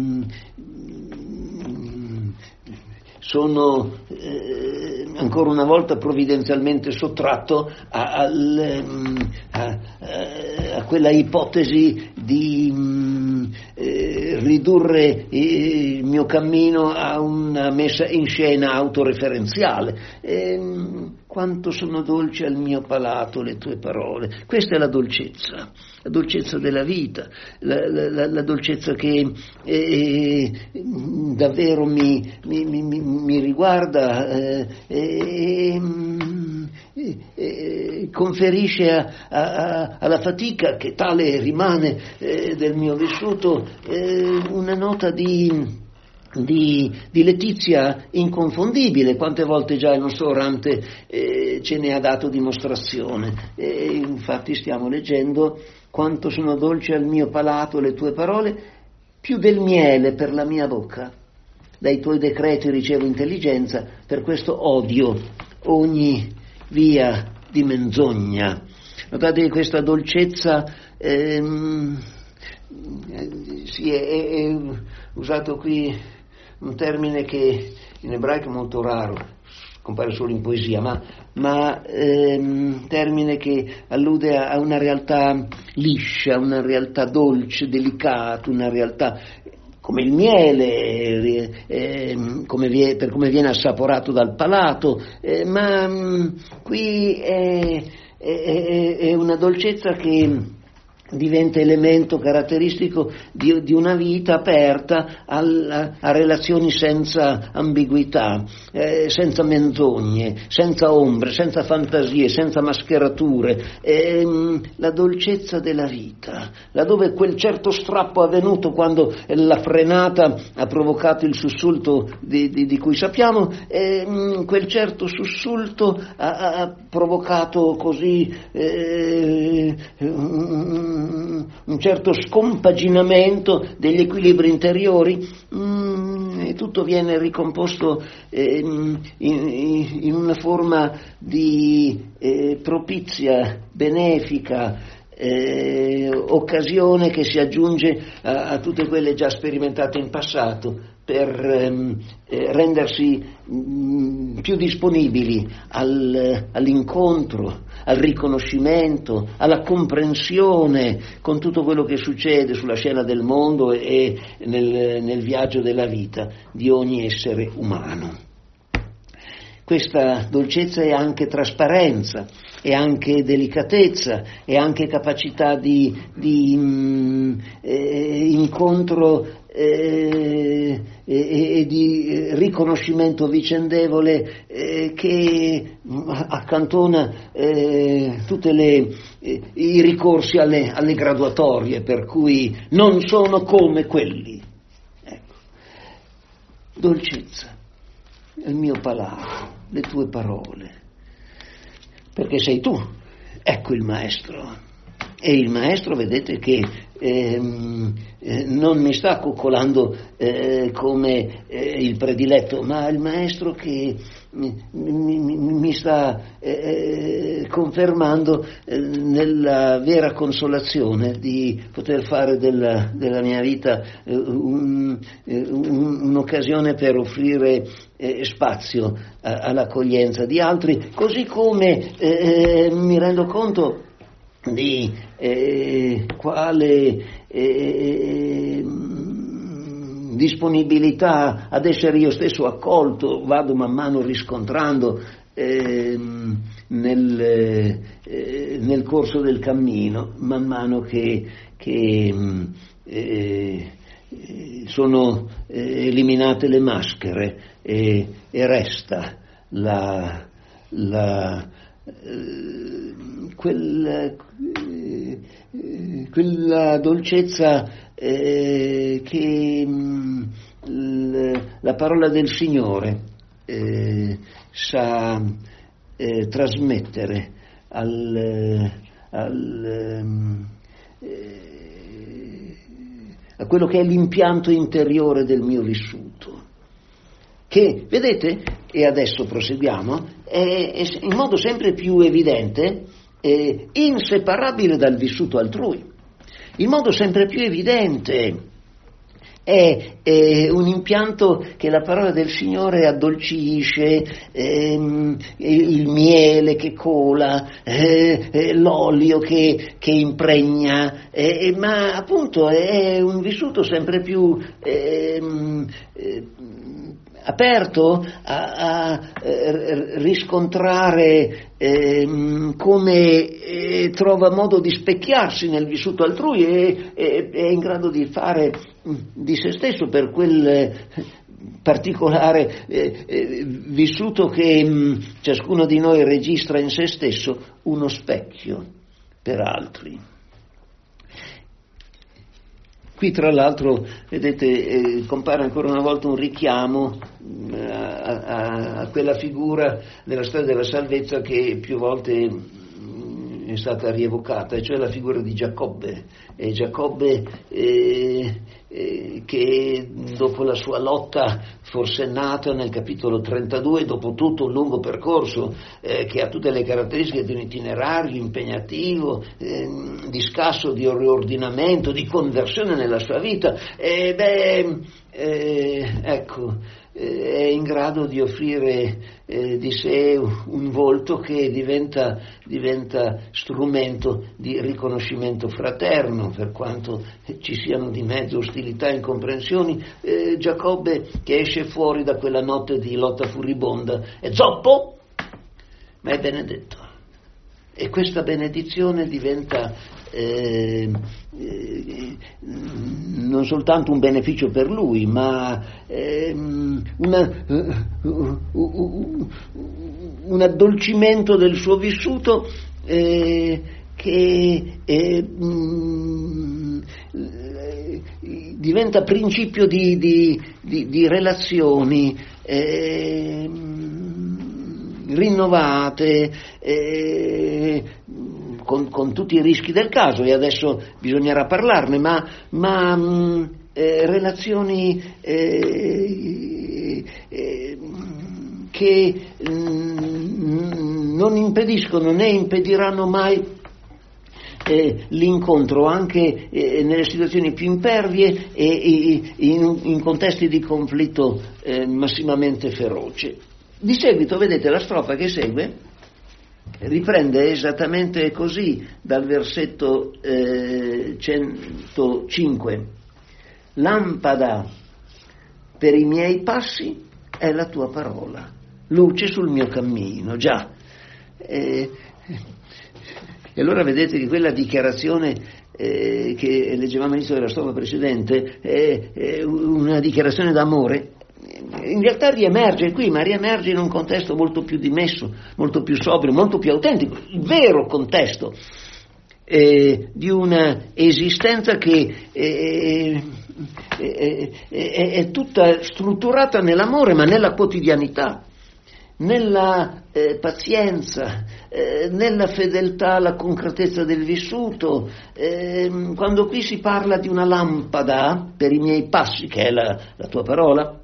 sono eh, ancora una volta provvidenzialmente sottratto a, al, a, a quella ipotesi di eh, ridurre il mio cammino a una messa in scena autoreferenziale. E, quanto sono dolci al mio palato le tue parole. Questa è la dolcezza, la dolcezza della vita, la, la, la dolcezza che eh, davvero mi, mi, mi, mi riguarda, eh, eh, eh, conferisce a, a, alla fatica che tale rimane eh, del mio vissuto eh, una nota di... Di, di letizia inconfondibile. Quante volte già il nostro orante eh, ce ne ha dato dimostrazione. E infatti stiamo leggendo: quanto sono dolci al mio palato le tue parole, più del miele per la mia bocca. Dai tuoi decreti ricevo intelligenza, per questo odio ogni via di menzogna. Notate che questa dolcezza ehm, sì, è, è, è usato qui un termine che in ebraico è molto raro, compare solo in poesia, ma, ma ehm, termine che allude a, a una realtà liscia, una realtà dolce, delicata, una realtà come il miele, eh, come vie, per come viene assaporato dal palato, eh, ma mh, qui è, è, è una dolcezza che diventa elemento caratteristico di, di una vita aperta al, a relazioni senza ambiguità, eh, senza menzogne, senza ombre, senza fantasie, senza mascherature, eh, la dolcezza della vita, laddove quel certo strappo avvenuto quando la frenata ha provocato il sussulto di, di, di cui sappiamo, eh, quel certo sussulto ha, ha provocato così eh, un certo scompaginamento degli equilibri interiori, mm, e tutto viene ricomposto eh, in, in una forma di eh, propizia, benefica, eh, occasione che si aggiunge a, a tutte quelle già sperimentate in passato, per ehm, eh, rendersi mh, più disponibili al, all'incontro, al riconoscimento, alla comprensione con tutto quello che succede sulla scena del mondo e nel, nel viaggio della vita di ogni essere umano. Questa dolcezza è anche trasparenza, è anche delicatezza, è anche capacità di, di mh, eh, incontro eh, e, e di riconoscimento vicendevole eh, che accantona eh, tutti eh, i ricorsi alle, alle graduatorie, per cui non sono come quelli. Ecco. Dolcezza, il mio palato, le tue parole, perché sei tu, ecco il maestro. E il maestro, vedete che ehm, eh, non mi sta coccolando eh, come eh, il prediletto, ma il maestro che mi, mi, mi sta eh, confermando eh, nella vera consolazione di poter fare della, della mia vita eh, un, un, un'occasione per offrire eh, spazio a, all'accoglienza di altri, così come eh, mi rendo conto di eh, quale eh, disponibilità ad essere io stesso accolto vado man mano riscontrando eh, nel, eh, nel corso del cammino, man mano che, che eh, sono eh, eliminate le maschere e, e resta la, la Quel, eh, quella dolcezza eh, che mh, l, la parola del Signore eh, sa eh, trasmettere al, al um, eh, a quello che è l'impianto interiore del mio vissuto, che, vedete, e adesso proseguiamo, è, è in modo sempre più evidente, è inseparabile dal vissuto altrui. In modo sempre più evidente è, è un impianto che la parola del Signore addolcisce, ehm, il miele che cola, eh, l'olio che, che impregna, eh, ma appunto è un vissuto sempre più ehm, eh, aperto a, a eh, riscontrare eh, come eh, trova modo di specchiarsi nel vissuto altrui e eh, è in grado di fare mh, di se stesso per quel eh, particolare eh, eh, vissuto che mh, ciascuno di noi registra in se stesso uno specchio per altri. Qui tra l'altro, vedete, eh, compare ancora una volta un richiamo eh, a, a, a quella figura della storia della salvezza che più volte mh, è stata rievocata, e cioè la figura di Giacobbe. E Giacobbe eh, eh, che dopo la sua lotta forsennata nel capitolo trentadue, dopo tutto un lungo percorso eh, che ha tutte le caratteristiche di un itinerario impegnativo, eh, di scasso di riordinamento, di conversione nella sua vita, eh, beh, eh, ecco, eh, è in grado di offrire eh, di sé un volto che diventa, diventa strumento di riconoscimento fraterno, per quanto ci siano di mezzo ostilità e incomprensioni. eh, Giacobbe che esce fuori da quella notte di lotta furibonda è zoppo, ma è benedetto, e questa benedizione diventa eh, eh, non soltanto un beneficio per lui, ma eh, una, uh, uh, uh, un addolcimento del suo vissuto eh, che eh, mh, diventa principio di, di, di, di relazioni eh, rinnovate, eh, con, con tutti i rischi del caso, e adesso bisognerà parlarne, ma, ma mh, eh, relazioni eh, eh, che mh, non impediscono né impediranno mai Eh, l'incontro anche eh, nelle situazioni più impervie e, e in, in contesti di conflitto eh, massimamente feroce. Di seguito, vedete, la strofa che segue riprende esattamente così dal versetto eh, centocinque: lampada per i miei passi è la tua parola, luce sul mio cammino. Già, eh, e allora vedete che quella dichiarazione eh, che leggevamo all'inizio della strofa precedente è, è una dichiarazione d'amore. In realtà riemerge qui, ma riemerge in un contesto molto più dimesso, molto più sobrio, molto più autentico, il vero contesto eh, di una esistenza che eh, è, è, è tutta strutturata nell'amore, ma nella quotidianità, nella eh, pazienza, eh, nella fedeltà alla concretezza del vissuto. Eh, quando qui si parla di una lampada per i miei passi, che è la, la tua parola,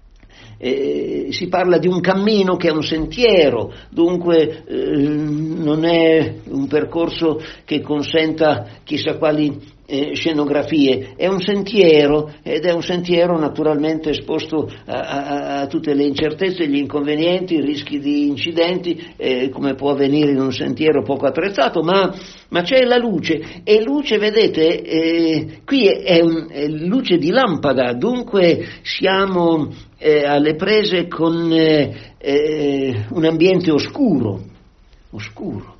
eh, si parla di un cammino che è un sentiero, dunque eh, non è un percorso che consenta chissà quali Eh, scenografie, è un sentiero, ed è un sentiero naturalmente esposto a, a, a tutte le incertezze, gli inconvenienti, i rischi di incidenti, eh, come può avvenire in un sentiero poco attrezzato, ma, ma c'è la luce, e luce, vedete, eh, qui è, è, un, è luce di lampada, dunque siamo eh, alle prese con eh, eh, un ambiente oscuro, oscuro.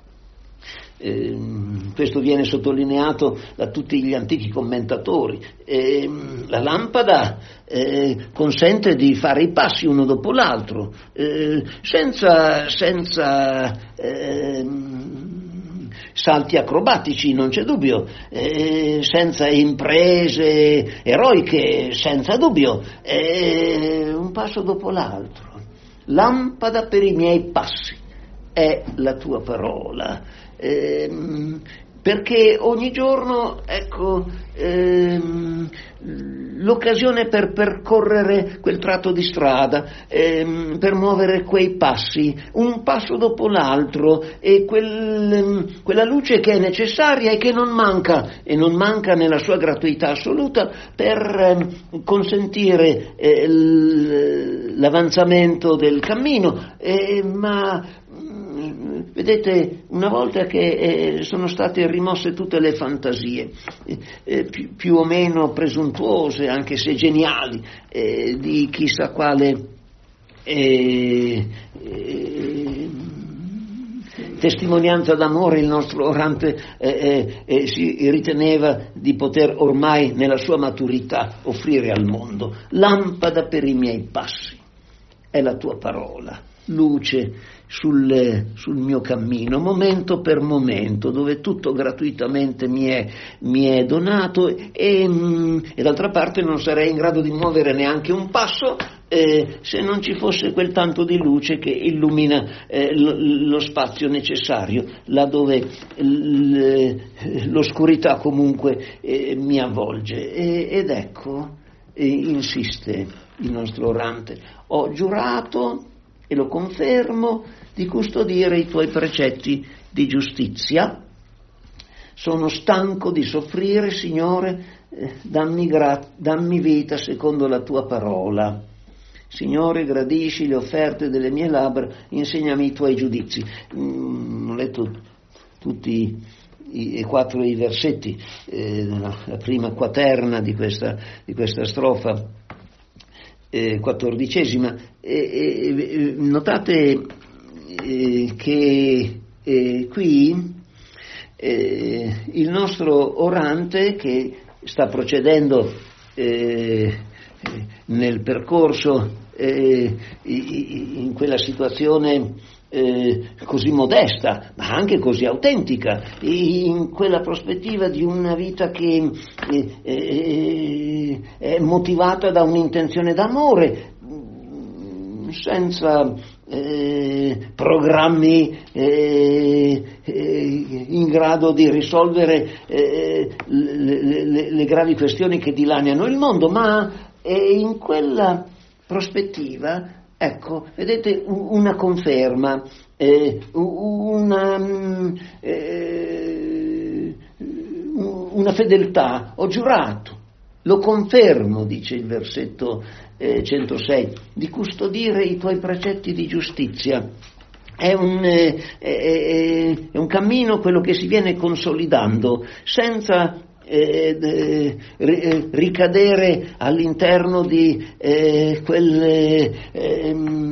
Eh, questo viene sottolineato da tutti gli antichi commentatori. Eh, la lampada eh, consente di fare i passi uno dopo l'altro, eh, senza, senza, eh, salti acrobatici, non c'è dubbio, eh, senza imprese eroiche, senza dubbio, eh, un passo dopo l'altro. Lampada per i miei passi è la tua parola, ehm, perché ogni giorno, ecco, ehm, l'occasione per percorrere quel tratto di strada, ehm, per muovere quei passi, un passo dopo l'altro, e quel, quella luce che è necessaria e che non manca, e non manca nella sua gratuità assoluta, per eh, consentire eh, l'avanzamento del cammino, eh, ma vedete, una volta che eh, sono state rimosse tutte le fantasie, eh, più, più o meno presuntuose, anche se geniali, eh, di chissà quale eh, eh, testimonianza d'amore, il nostro orante eh, eh, eh, si riteneva di poter ormai nella sua maturità offrire al mondo. Lampada per i miei passi è la tua parola, luce sul, sul mio cammino, momento per momento, dove tutto gratuitamente mi è, mi è donato, e, e d'altra parte non sarei in grado di muovere neanche un passo eh, se non ci fosse quel tanto di luce che illumina eh, lo, lo spazio necessario, là dove l, l'oscurità comunque eh, mi avvolge. E, ed ecco, eh, insiste il nostro orante: ho giurato, e lo confermo, di custodire i tuoi precetti di giustizia. Sono stanco di soffrire, Signore, eh, dammi, gra- dammi vita secondo la tua parola. Signore, gradisci le offerte delle mie labbra, insegnami i tuoi giudizi. Mm, ho letto tutti i, i quattro i versetti, eh, la, la prima quaterna di questa, di questa strofa, eh, quattordicesima. Eh, eh, notate eh, che eh, qui eh, il nostro orante, che sta procedendo eh, nel percorso eh, in quella situazione eh, così modesta, ma anche così autentica, in quella prospettiva di una vita che eh, eh, è motivata da un'intenzione d'amore, senza eh, programmi eh, eh, in grado di risolvere eh, le, le, le gravi questioni che dilaniano il mondo, ma eh, in quella prospettiva, ecco, vedete, una conferma, eh, una, eh, una fedeltà. Ho giurato, lo confermo, dice il versetto eh, centosei, di custodire i tuoi precetti di giustizia. È un, eh, è, è un cammino, quello che si viene consolidando, senza eh, eh, ricadere all'interno di eh, quelle, eh,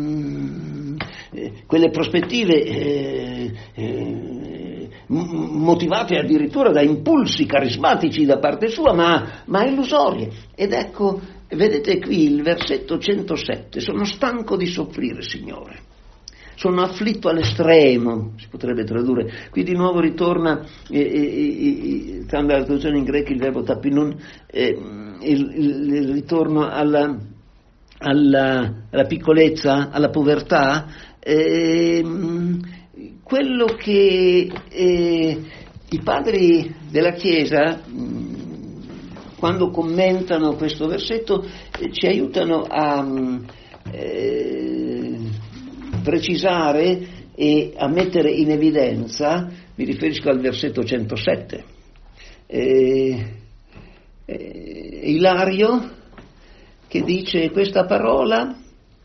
quelle prospettive eh, eh, motivate addirittura da impulsi carismatici da parte sua, ma, ma illusorie. Ed ecco, vedete qui il versetto centosette: sono stanco di soffrire, Signore, sono afflitto all'estremo, si potrebbe tradurre. Qui di nuovo ritorna, eh, eh, eh, cambia la traduzione in greco il verbo tapinun, eh, il, il, il ritorno alla, alla, alla piccolezza, alla povertà, eh, quello che eh, i padri della Chiesa, quando commentano questo versetto, eh, ci aiutano a eh, precisare e a mettere in evidenza. Mi riferisco al versetto centosette. Eh, eh, Ilario, che dice questa parola,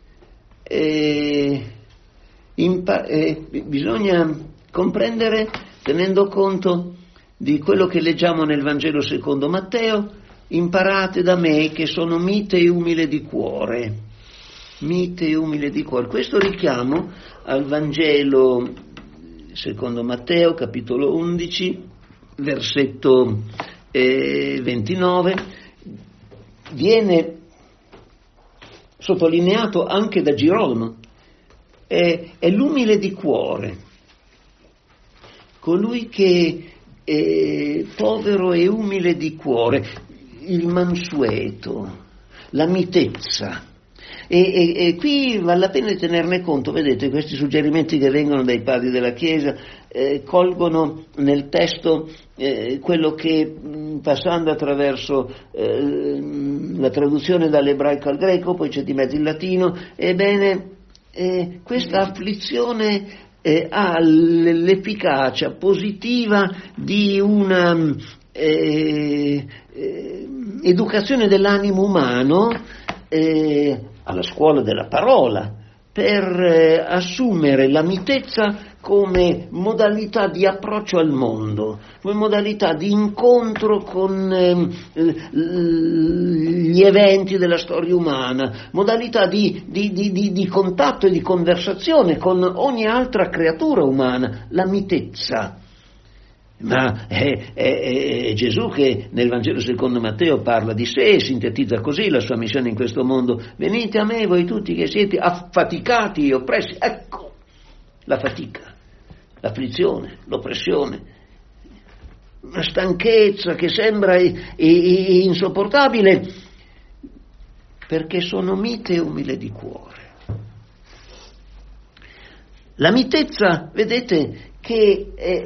eh, impa- eh, bisogna comprendere tenendo conto di quello che leggiamo nel Vangelo secondo Matteo: imparate da me che sono mite e umile di cuore. Mite e umile di cuore. Questo richiamo al Vangelo secondo Matteo, capitolo undici, versetto eh, ventinove, viene sottolineato anche da Girolamo. È, è l'umile di cuore. colui che è povero e umile di cuore, il mansueto, la mitezza. E, e, e qui vale la pena di tenerne conto, vedete, questi suggerimenti che vengono dai padri della Chiesa eh, colgono nel testo eh, quello che, mh, passando attraverso eh, la traduzione dall'ebraico al greco, poi c'è di mezzo il latino, ebbene, eh, questa afflizione eh, ha l'efficacia positiva di una eh, eh, educazione dell'animo umano eh, alla scuola della parola, per eh, assumere la mitezza come modalità di approccio al mondo, come modalità di incontro con eh, gli eventi della storia umana, modalità di, di, di, di, di contatto e di conversazione con ogni altra creatura umana, la mitezza. Ma è, è, è Gesù che nel Vangelo secondo Matteo parla di sé e sintetizza così la sua missione in questo mondo: venite a me voi tutti che siete affaticati e oppressi. Ecco la fatica, l'afflizione, l'oppressione, una stanchezza che sembra insopportabile, perché sono mite e umile di cuore. La mitezza, vedete, che eh,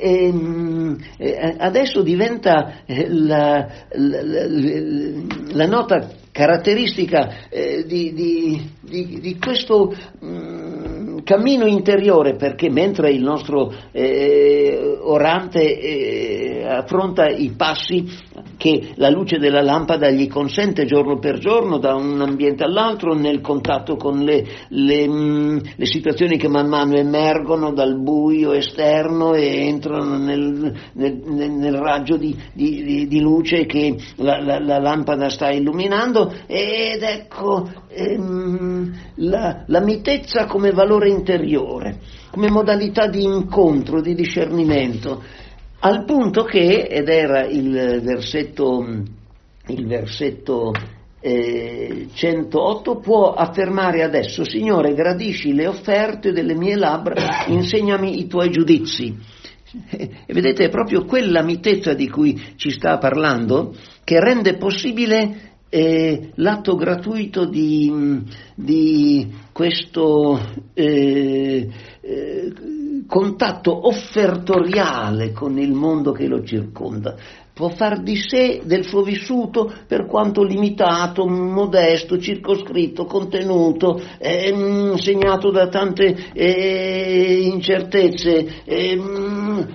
eh, adesso diventa eh, la, la, la, la nota caratteristica eh, di, di, di, di questo mh, cammino interiore, perché mentre il nostro eh, orante eh, affronta i passi che la luce della lampada gli consente giorno per giorno da un ambiente all'altro, nel contatto con le, le, mh, le situazioni che man mano emergono dal buio esterno e entrano nel, nel, nel raggio di, di, di luce che la, la, la lampada sta illuminando, ed ecco ehm, la, la mitezza come valore interiore, come modalità di incontro, di discernimento, al punto che, ed era il versetto, il versetto eh, centootto, può affermare adesso: Signore, gradisci le offerte delle mie labbra, insegnami i tuoi giudizi. E vedete, è proprio quella mitezza di cui ci sta parlando che rende possibile eh, l'atto gratuito di, di questo eh, eh, contatto offertoriale con il mondo che lo circonda. Può far di sé, del suo vissuto, per quanto limitato, modesto, circoscritto, contenuto, ehm, segnato da tante eh, incertezze, ehm,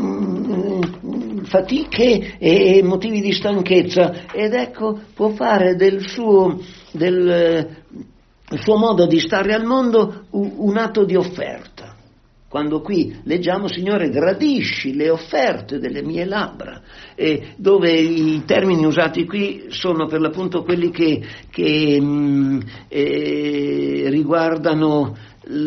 ehm, fatiche e motivi di stanchezza, ed ecco, può fare del suo, del, il suo modo di stare al mondo un, un atto di offerta. Quando qui leggiamo: Signore, gradisci le offerte delle mie labbra, e dove i termini usati qui sono per l'appunto quelli che, che mh, eh, riguardano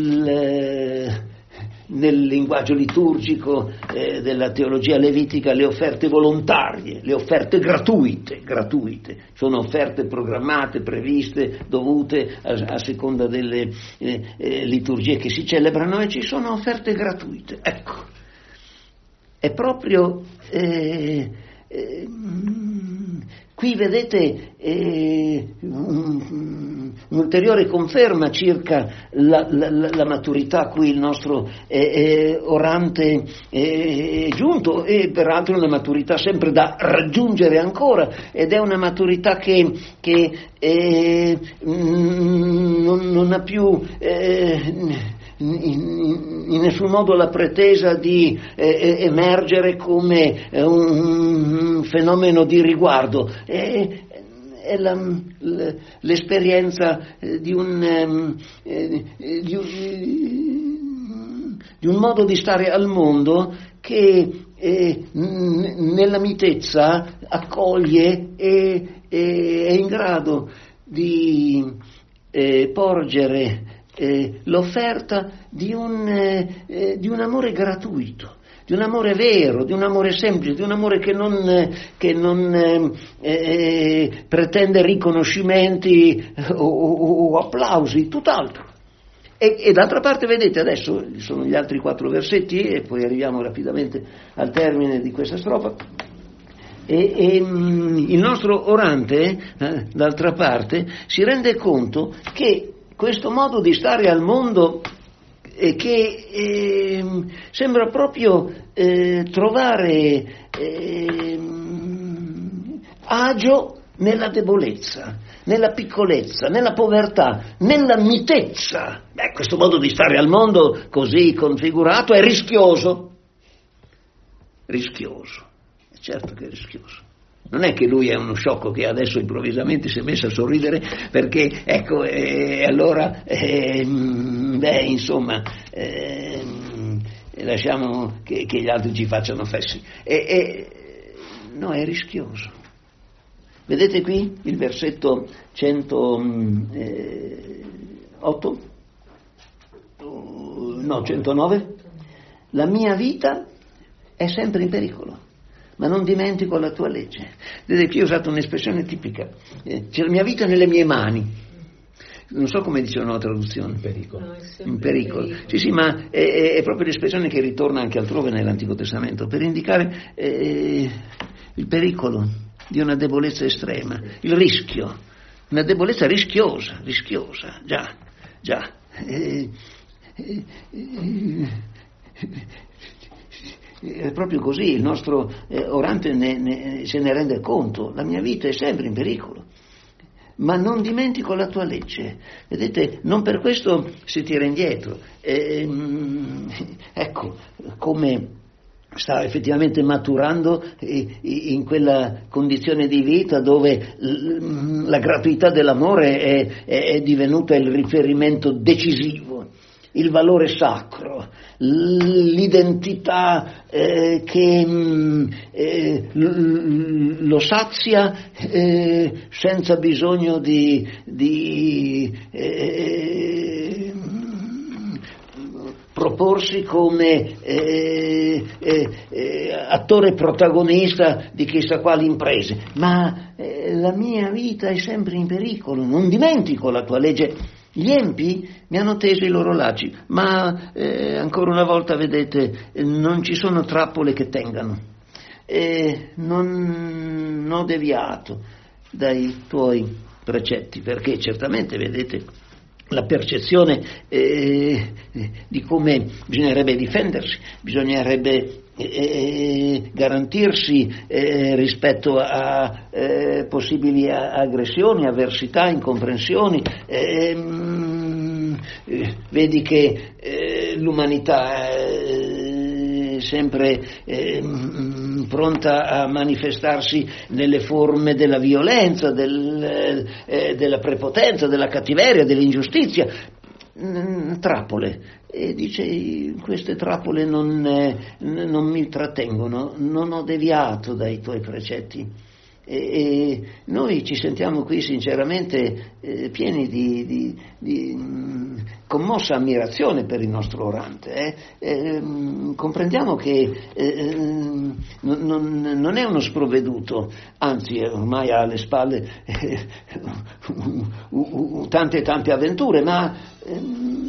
il, nel linguaggio liturgico eh, della teologia levitica, le offerte volontarie, le offerte gratuite, gratuite. Sono offerte programmate, previste, dovute a, a seconda delle eh, eh, liturgie che si celebrano, e ci sono offerte gratuite. Ecco, è proprio eh, eh, qui vedete eh, un'ulteriore conferma circa la, la, la maturità a cui il nostro eh, eh, orante eh, è giunto, e peraltro una maturità sempre da raggiungere ancora, ed è una maturità che, che eh, non, non ha più eh, In, in nessun modo la pretesa di eh, emergere come eh, un, un fenomeno di riguardo. È, è la, l'esperienza di un, eh, di un di un modo di stare al mondo che eh, n- nella mitezza accoglie e, e è in grado di eh, porgere Eh, l'offerta di un, eh, di un amore gratuito, di un amore vero, di un amore semplice, di un amore che non, eh, che non eh, eh, pretende riconoscimenti o, o, o applausi, tutt'altro. E, e d'altra parte, vedete, adesso sono gli altri quattro versetti e poi arriviamo rapidamente al termine di questa strofa. E, e mh, il nostro orante, eh, d'altra parte, si rende conto che questo modo di stare al mondo eh, che eh, sembra proprio eh, trovare eh, agio nella debolezza, nella piccolezza, nella povertà, nella mitezza. Beh, questo modo di stare al mondo così configurato è rischioso. Rischioso. Certo che è rischioso. Non è che lui è uno sciocco che adesso improvvisamente si è messo a sorridere perché, ecco, e eh, allora, eh, beh, insomma, eh, lasciamo che, che gli altri ci facciano fessi. E, e, no, è rischioso. Vedete qui il versetto centootto? No, centonove? La mia vita è sempre in pericolo, ma non dimentico la tua legge. Vedete, qui ho usato un'espressione tipica, eh, c'è la mia vita nelle mie mani. Non so come dice una traduzione. In pericolo. No, in pericolo. pericolo. Sì, sì, ma è, è proprio l'espressione che ritorna anche altrove nell'Antico Testamento, per indicare eh, il pericolo di una debolezza estrema, il rischio, una debolezza rischiosa, rischiosa, già, già. Eh, eh, eh, È proprio così, il nostro eh, orante ne, ne, se ne rende conto, la mia vita è sempre in pericolo, ma non dimentico la tua legge. Vedete, non per questo si tira indietro. Eh, ecco, come sta effettivamente maturando in quella condizione di vita dove la gratuità dell'amore è, è divenuta il riferimento decisivo, il valore sacro, l'identità eh, che eh, lo sazia eh, senza bisogno di, di eh, proporsi come eh, eh, eh, attore protagonista di chissà quali imprese, ma eh, la mia vita è sempre in pericolo, non dimentico la tua legge. Gli empi mi hanno teso i loro lacci, ma eh, ancora una volta, vedete, non ci sono trappole che tengano. Eh, non ho deviato dai tuoi precetti, perché certamente, vedete, la percezione eh, di come bisognerebbe difendersi, bisognerebbe eh, garantirsi eh, rispetto a eh, possibili aggressioni, avversità, incomprensioni. Eh, eh, vedi che eh, l'umanità è sempre eh, pronta a manifestarsi nelle forme della violenza, del, eh, della prepotenza, della cattiveria, dell'ingiustizia, trappole. E dice, queste trappole non, eh, non mi trattengono, non ho deviato dai tuoi precetti. E, e noi ci sentiamo qui sinceramente eh, pieni di, di, di mh, commossa ammirazione per il nostro orante. Eh? Eh, mh, comprendiamo che eh, non, non è uno sprovveduto, anzi ormai ha alle spalle eh, tante e tante avventure, ma eh,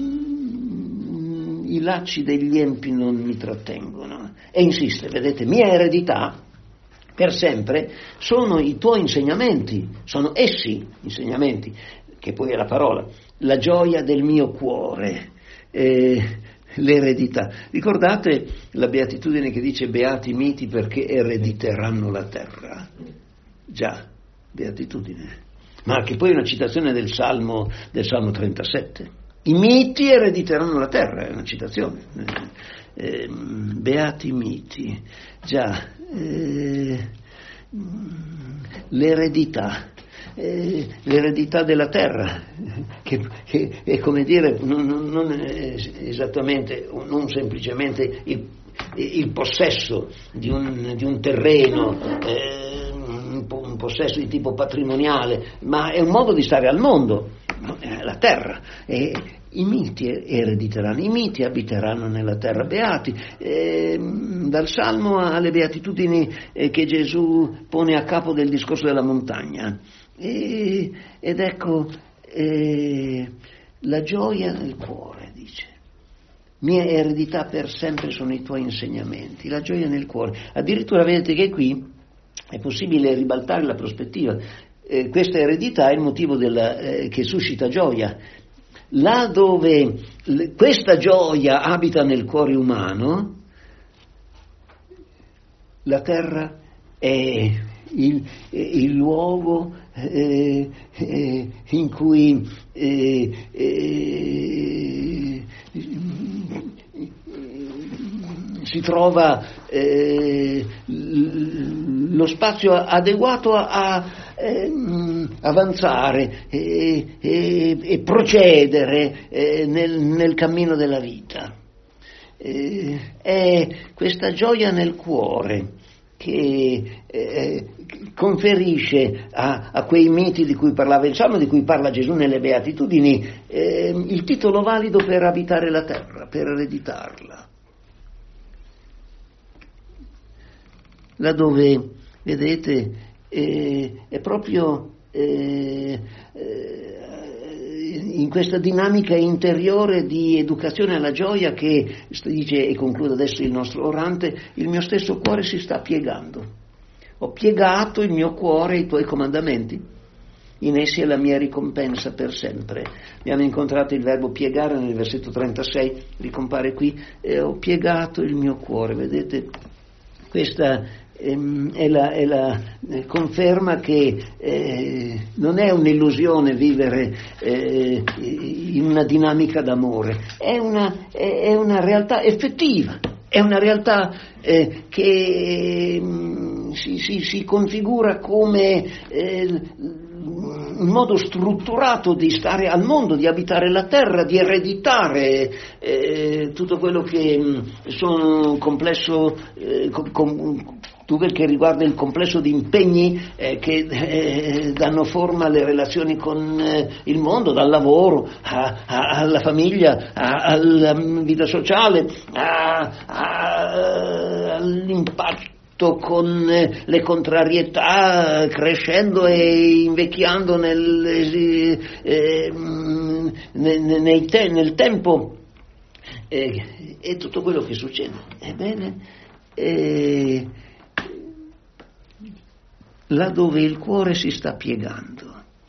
i lacci degli empi non mi trattengono. E insiste, vedete, mia eredità per sempre sono i tuoi insegnamenti, sono essi insegnamenti, che poi è la parola, la gioia del mio cuore, eh, l'eredità. Ricordate la beatitudine che dice beati miti perché erediteranno la terra? Già, beatitudine. Ma che poi è una citazione del Salmo, del Salmo trentasette. I miti erediteranno la terra, è una citazione. Eh, beati miti, già, eh, l'eredità, eh, l'eredità della terra, che, che è come dire, non, non è esattamente, non semplicemente il, il possesso di un, di un terreno, eh, un possesso di tipo patrimoniale, ma è un modo di stare al mondo, la terra. E i miti erediteranno, i miti abiteranno nella terra. Beati, eh, dal Salmo alle beatitudini eh, che Gesù pone a capo del discorso della montagna. E, ed ecco, eh, la gioia nel cuore, dice. Mia eredità per sempre sono i tuoi insegnamenti, la gioia nel cuore. Addirittura vedete che qui è possibile ribaltare la prospettiva. Eh, questa eredità è il motivo della, eh, che suscita gioia. Là dove l- questa gioia abita nel cuore umano, la terra è il, il luogo eh, eh, in cui eh, eh, si trova eh, lo spazio adeguato a, a eh, avanzare e, e, e procedere eh, nel, nel cammino della vita. Eh, è questa gioia nel cuore che eh, conferisce a, a quei miti di cui parlava il Salmo, di cui parla Gesù nelle Beatitudini, eh, il titolo valido per abitare la terra, per ereditarla. Laddove, vedete, eh, è proprio eh, eh, in questa dinamica interiore di educazione alla gioia che, dice e conclude adesso il nostro orante, il mio stesso cuore si sta piegando. Ho piegato il mio cuore ai tuoi comandamenti, in essi è la mia ricompensa per sempre. Abbiamo incontrato il verbo piegare nel versetto trentasei, ricompare qui, e ho piegato il mio cuore, vedete, questa è la, è la conferma che eh, non è un'illusione vivere eh, in una dinamica d'amore, è una, è una realtà effettiva, è una realtà eh, che mh, si, si, si configura come eh, un modo strutturato di stare al mondo, di abitare la terra, di ereditare eh, tutto quello che mh, sono un complesso eh, com, com, tutto quel che riguarda il complesso di impegni eh, che eh, danno forma alle relazioni con eh, il mondo, dal lavoro a, a, alla famiglia, a, alla vita sociale, a, a, all'impatto con eh, le contrarietà, crescendo e invecchiando nel, eh, eh, nel, te, nel tempo eh, e tutto quello che succede. Ebbene, eh, là dove il cuore si sta piegando,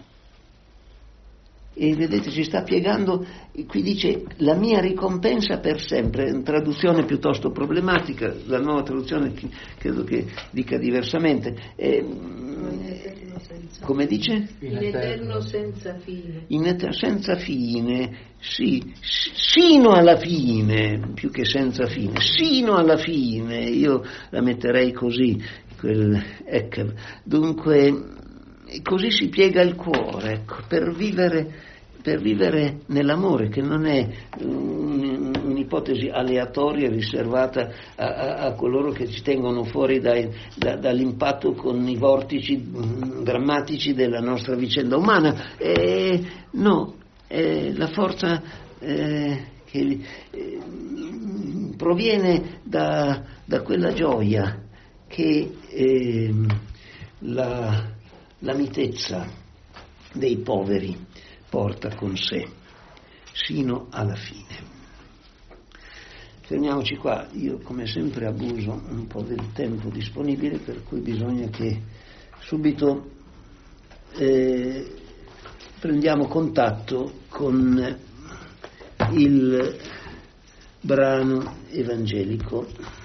e vedete si sta piegando, qui dice la mia ricompensa per sempre, una traduzione piuttosto problematica, la nuova traduzione credo che dica diversamente, eh, come dice? In eterno senza fine. In eterno senza fine, sì, sino alla fine, più che senza fine, sino alla fine, io la metterei così, quel, ecco, dunque così si piega il cuore, ecco, per vivere, per vivere nell'amore, che non è un, un'ipotesi aleatoria riservata a, a, a coloro che ci tengono fuori dai, da, dall'impatto con i vortici mh, drammatici della nostra vicenda umana. Eh, no, è la forza eh, che eh, proviene da, da quella gioia che eh, la, la mitezza dei poveri porta con sé sino alla fine. Fermiamoci qua, io come sempre abuso un po' del tempo disponibile, per cui bisogna che subito eh, prendiamo contatto con il brano evangelico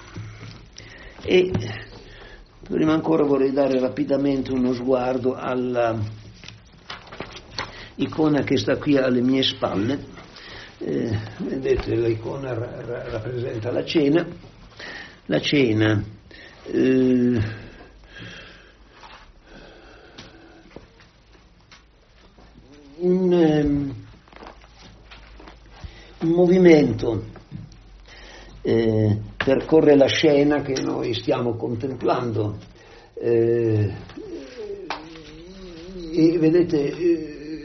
e prima ancora vorrei dare rapidamente uno sguardo alla icona che sta qui alle mie spalle. Eh, vedete, l'icona ra- ra- rappresenta la cena. La cena eh, un, um, un movimento eh, percorre la scena che noi stiamo contemplando eh, e vedete eh,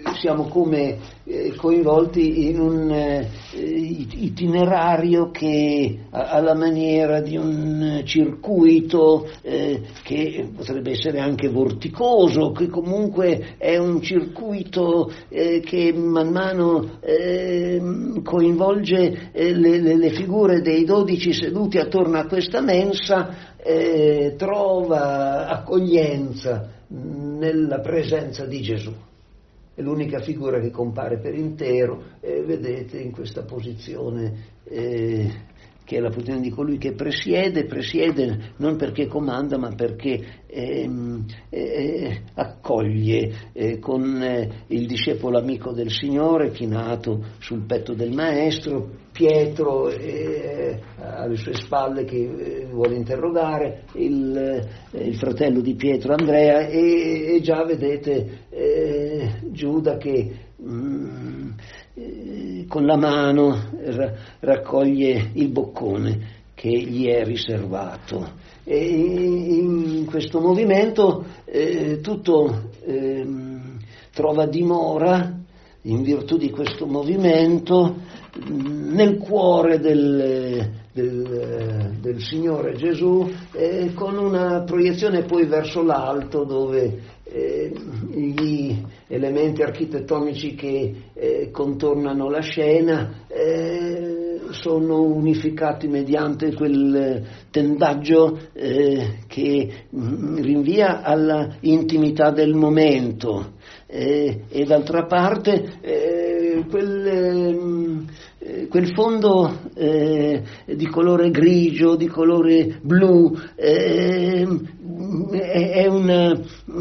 siamo come eh, coinvolti in un eh, itinerario che alla maniera di un circuito eh, che potrebbe essere anche vorticoso, che comunque è un circuito eh, che man mano eh, coinvolge eh, le, le, le figure dei dodici seduti attorno a questa mensa, eh, trova accoglienza nella presenza di Gesù. È l'unica figura che compare per intero, eh, vedete, in questa posizione eh, che è la posizione di colui che presiede, presiede non perché comanda, ma perché ehm, eh, accoglie eh, con eh, il discepolo amico del Signore, chinato sul petto del Maestro, Pietro eh, alle sue spalle che eh, vuole interrogare, il, eh, il fratello di Pietro Andrea e, e già vedete eh, Giuda che mm, eh, con la mano ra- raccoglie il boccone che gli è riservato. E in questo movimento eh, tutto eh, trova dimora, in virtù di questo movimento, nel cuore del, del, del Signore Gesù, eh, con una proiezione poi verso l'alto, dove eh, gli elementi architettonici che eh, contornano la scena eh, sono unificati mediante quel tendaggio eh, che mh, rinvia alla intimità del momento. Eh, e d'altra parte eh, quel, eh, quel fondo eh, di colore grigio, di colore blu, eh, è, è una,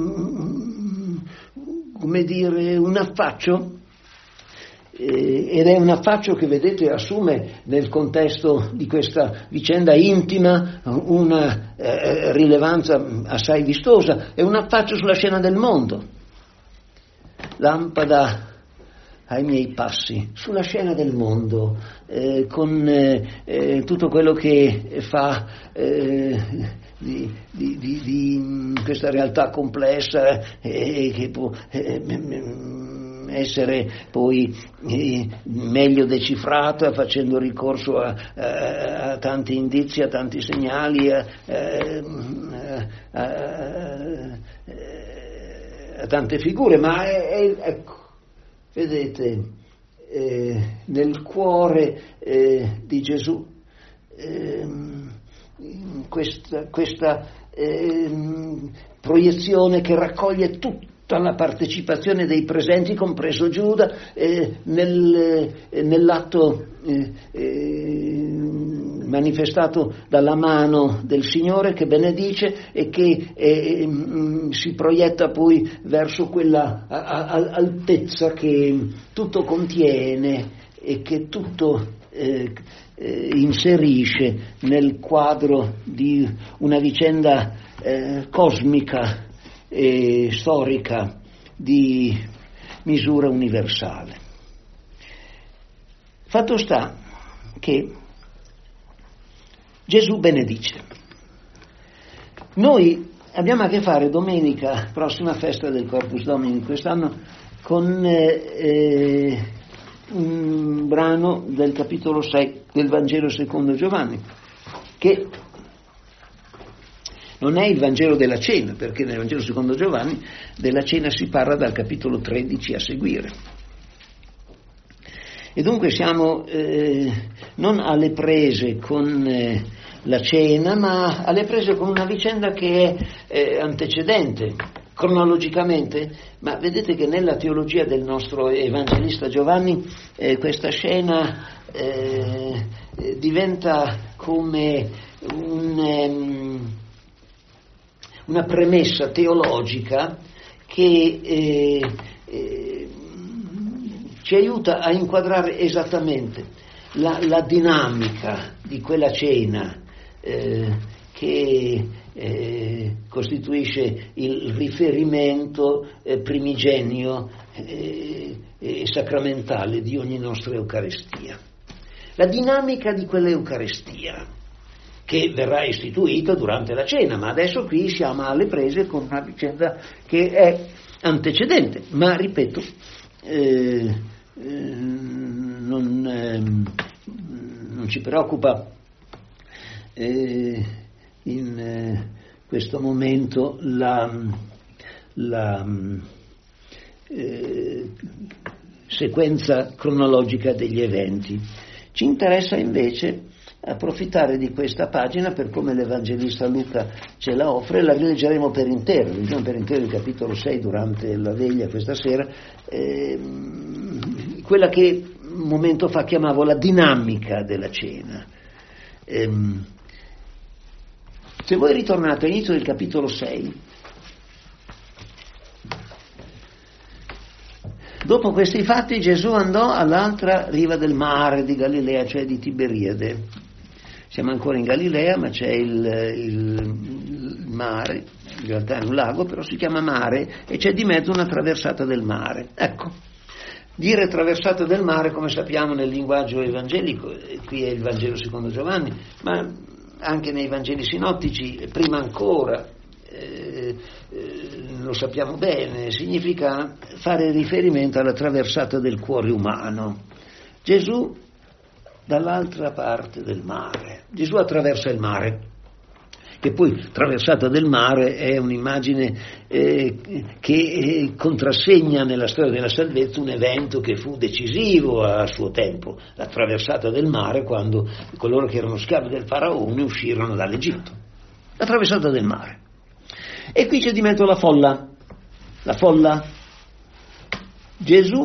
come dire, un affaccio, eh, ed è un affaccio che, vedete, assume nel contesto di questa vicenda intima una eh, rilevanza assai vistosa. È un affaccio sulla scena del mondo. Lampada ai miei passi, sulla scena del mondo, eh, con eh, tutto quello che fa eh, di, di, di, di questa realtà complessa e eh, che può eh, essere poi eh, meglio decifrata, facendo ricorso a, a, a tanti indizi, a tanti segnali, a, a, a, a, a tante figure, ma è, è, ecco, vedete, eh, nel cuore eh, di Gesù eh, questa, questa eh, proiezione che raccoglie tutta la partecipazione dei presenti, compreso Giuda, eh, nel, eh, nell'atto eh, eh, manifestato dalla mano del Signore che benedice e che eh, mh, si proietta poi verso quella a, a, altezza che tutto contiene e che tutto eh, eh, inserisce nel quadro di una vicenda eh, cosmica e storica di misura universale. Fatto sta che Gesù benedice. Noi abbiamo a che fare domenica, prossima festa del Corpus Domini quest'anno, con eh, un brano del capitolo sei del Vangelo secondo Giovanni, che non è il Vangelo della cena, perché nel Vangelo secondo Giovanni della cena si parla dal capitolo tredici a seguire. E dunque siamo eh, non alle prese con eh, la cena, ma alle prese con una vicenda che è eh, antecedente cronologicamente, ma vedete che nella teologia del nostro evangelista Giovanni eh, questa scena eh, diventa come un, um, una premessa teologica che eh, eh, ci aiuta a inquadrare esattamente la, la dinamica di quella cena eh, che eh, costituisce il riferimento eh, primigenio eh, e sacramentale di ogni nostra Eucaristia. La dinamica di quell'Eucaristia che verrà istituita durante la cena, ma adesso qui siamo alle prese con una vicenda che è antecedente, ma ripeto, eh, eh, non, eh, non ci preoccupa eh, in eh, questo momento la, la eh, sequenza cronologica degli eventi. Ci interessa invece approfittare di questa pagina per come l'Evangelista Luca ce la offre. La rileggeremo per intero, leggeremo per intero il capitolo sei durante la veglia questa sera, ehm, quella che un momento fa chiamavo la dinamica della cena. Ehm, se voi ritornate all'inizio del capitolo sei, dopo questi fatti Gesù andò all'altra riva del mare di Galilea, cioè di Tiberiade. Siamo ancora in Galilea, ma c'è il, il, il mare, in realtà è un lago, però si chiama mare, e c'è di mezzo una traversata del mare. Ecco, dire traversata del mare, come sappiamo nel linguaggio evangelico, qui è il Vangelo secondo Giovanni, ma anche nei Vangeli sinottici, prima ancora, eh, eh, lo sappiamo bene, significa fare riferimento alla traversata del cuore umano. Gesù dall'altra parte del mare. Gesù attraversa il mare, che poi traversata del mare è un'immagine eh, che eh, contrassegna nella storia della salvezza un evento che fu decisivo a suo tempo, la traversata del mare, quando coloro che erano schiavi del faraone uscirono dall'Egitto. La traversata del mare. E qui c'è di mezzo la folla. La folla. Gesù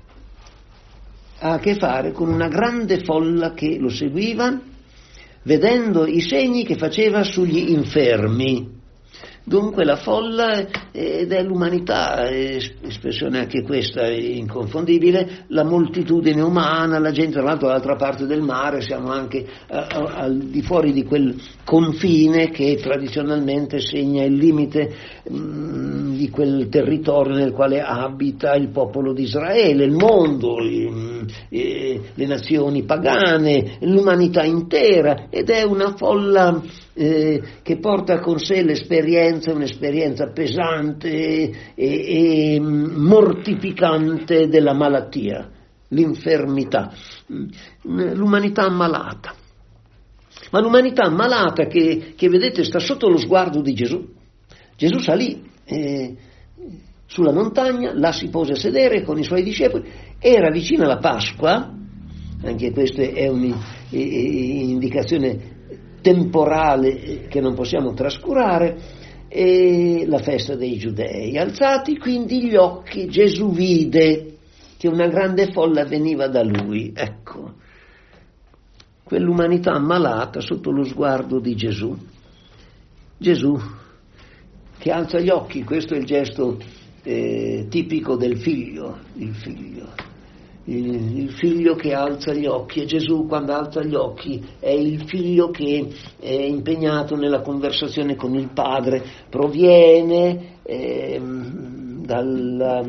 ha a che fare con una grande folla che lo seguiva, vedendo i segni che faceva sugli infermi. Dunque la folla ed è l'umanità, espressione anche questa inconfondibile, la moltitudine umana, la gente tra l'altro dall'altra parte del mare, siamo anche al di fuori di quel confine che tradizionalmente segna il limite mh, di quel territorio nel quale abita il popolo di Israele, il mondo, il, eh, le nazioni pagane, l'umanità intera, ed è una folla Eh, che porta con sé l'esperienza, un'esperienza pesante e, e, e mortificante della malattia, l'infermità, l'umanità ammalata. Ma l'umanità ammalata che, che vedete sta sotto lo sguardo di Gesù. Gesù salì eh, sulla montagna, là si pose a sedere con i suoi discepoli, era vicina la Pasqua, anche questa è un'indicazione temporale che non possiamo trascurare, e la festa dei Giudei. Alzati quindi gli occhi, Gesù vide che una grande folla veniva da lui. Ecco, quell'umanità ammalata sotto lo sguardo di Gesù. Gesù che alza gli occhi, questo è il gesto eh, tipico del figlio, il figlio. Il, il figlio che alza gli occhi, e Gesù quando alza gli occhi è il figlio che è impegnato nella conversazione con il Padre, proviene eh, dalla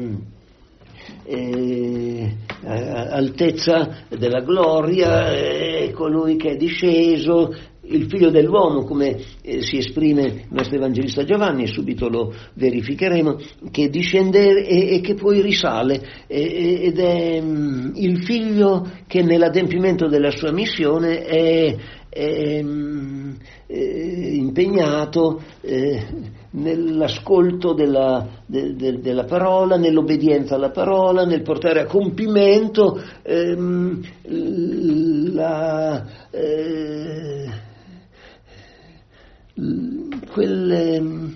eh, altezza della gloria, è colui che è disceso, il figlio dell'uomo, come eh, si esprime il nostro evangelista Giovanni, e subito lo verificheremo, che discende e, e che poi risale, e, ed è um, il figlio che nell'adempimento della sua missione è, è um, eh, impegnato eh, nell'ascolto della, de, de, della parola, nell'obbedienza alla parola, nel portare a compimento ehm, la eh, Quel,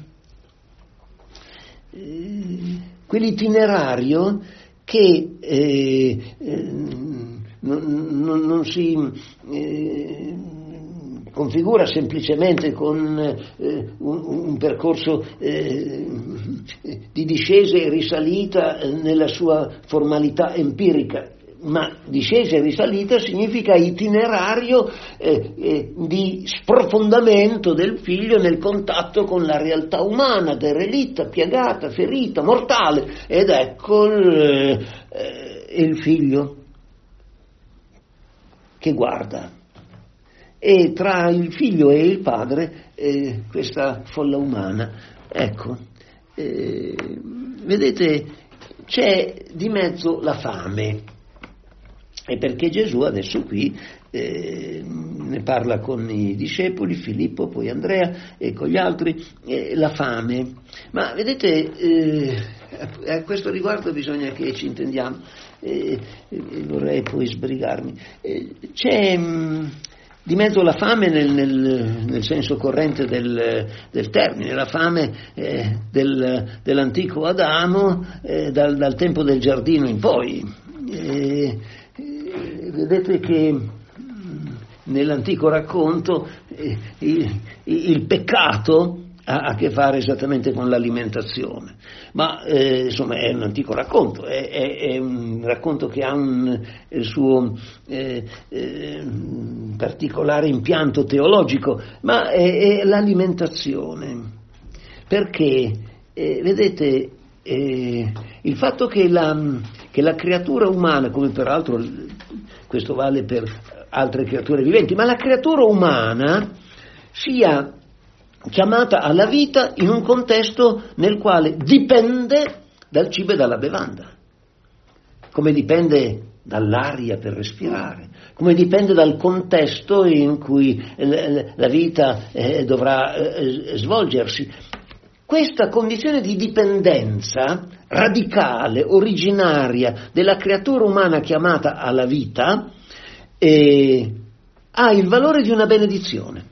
eh, quell'itinerario che eh, eh, non, non, non si eh, configura semplicemente con eh, un, un percorso eh, di discesa e risalita nella sua formalità empirica, ma discesa e risalita significa itinerario eh, eh, di sprofondamento del figlio nel contatto con la realtà umana, derelitta, piagata, ferita, mortale, ed ecco il, eh, il figlio che guarda, e tra il figlio e il padre eh, questa folla umana. Ecco, eh, vedete, c'è di mezzo la fame, e perché Gesù adesso qui eh, ne parla con i discepoli, Filippo, poi Andrea e con gli altri, eh, la fame. Ma vedete, eh, a questo riguardo bisogna che ci intendiamo, eh, eh, vorrei poi sbrigarmi. Eh, c'è mh, di mezzo la fame nel, nel, nel senso corrente del, del termine, la fame eh, del, dell'antico Adamo eh, dal, dal tempo del giardino in poi. Eh, eh, vedete che nell'antico racconto eh, il, il peccato ha a che fare esattamente con l'alimentazione, ma eh, insomma è un antico racconto, è, è, è un racconto che ha un il suo eh, eh, particolare impianto teologico, ma è, è l'alimentazione, perché eh, vedete eh, il fatto che la, che la creatura umana, come peraltro questo vale per altre creature viventi, ma la creatura umana sia chiamata alla vita in un contesto nel quale dipende dal cibo e dalla bevanda, come dipende dall'aria per respirare, come dipende dal contesto in cui la vita eh, dovrà eh, svolgersi. Questa condizione di dipendenza radicale, originaria della creatura umana chiamata alla vita eh, ha il valore di una benedizione.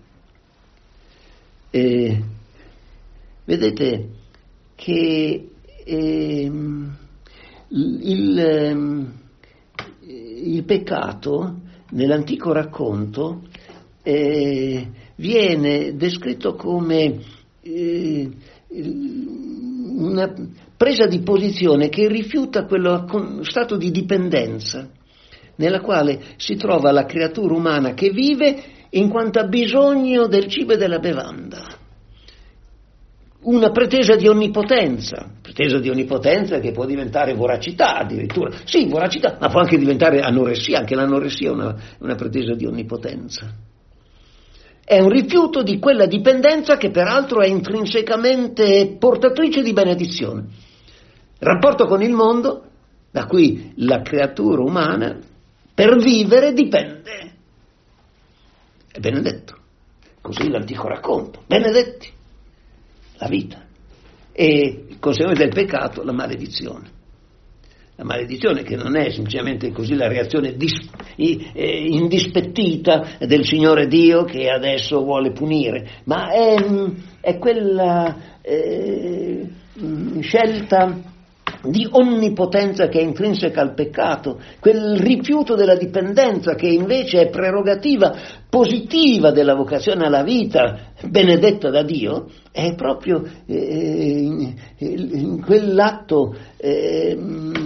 Eh, vedete che eh, il, eh, il peccato nell'antico racconto eh, viene descritto come eh, una presa di posizione che rifiuta quello stato di dipendenza nella quale si trova la creatura umana che vive in quanto ha bisogno del cibo e della bevanda. Una pretesa di onnipotenza, pretesa di onnipotenza che può diventare voracità addirittura. Sì, voracità, ma può anche diventare anoressia, anche l'anoressia è una, una pretesa di onnipotenza. È un rifiuto di quella dipendenza che peraltro è intrinsecamente portatrice di benedizione. Il rapporto con il mondo, da cui la creatura umana per vivere dipende. È benedetto, così l'antico racconto, benedetti, la vita, e conseguenza del peccato la maledizione. La maledizione che non è semplicemente così la reazione dis- indispettita del Signore Dio che adesso vuole punire, ma è, è quella eh, scelta di onnipotenza che è intrinseca al peccato, quel rifiuto della dipendenza che invece è prerogativa positiva della vocazione alla vita benedetta da Dio, è proprio eh, in quell'atto eh,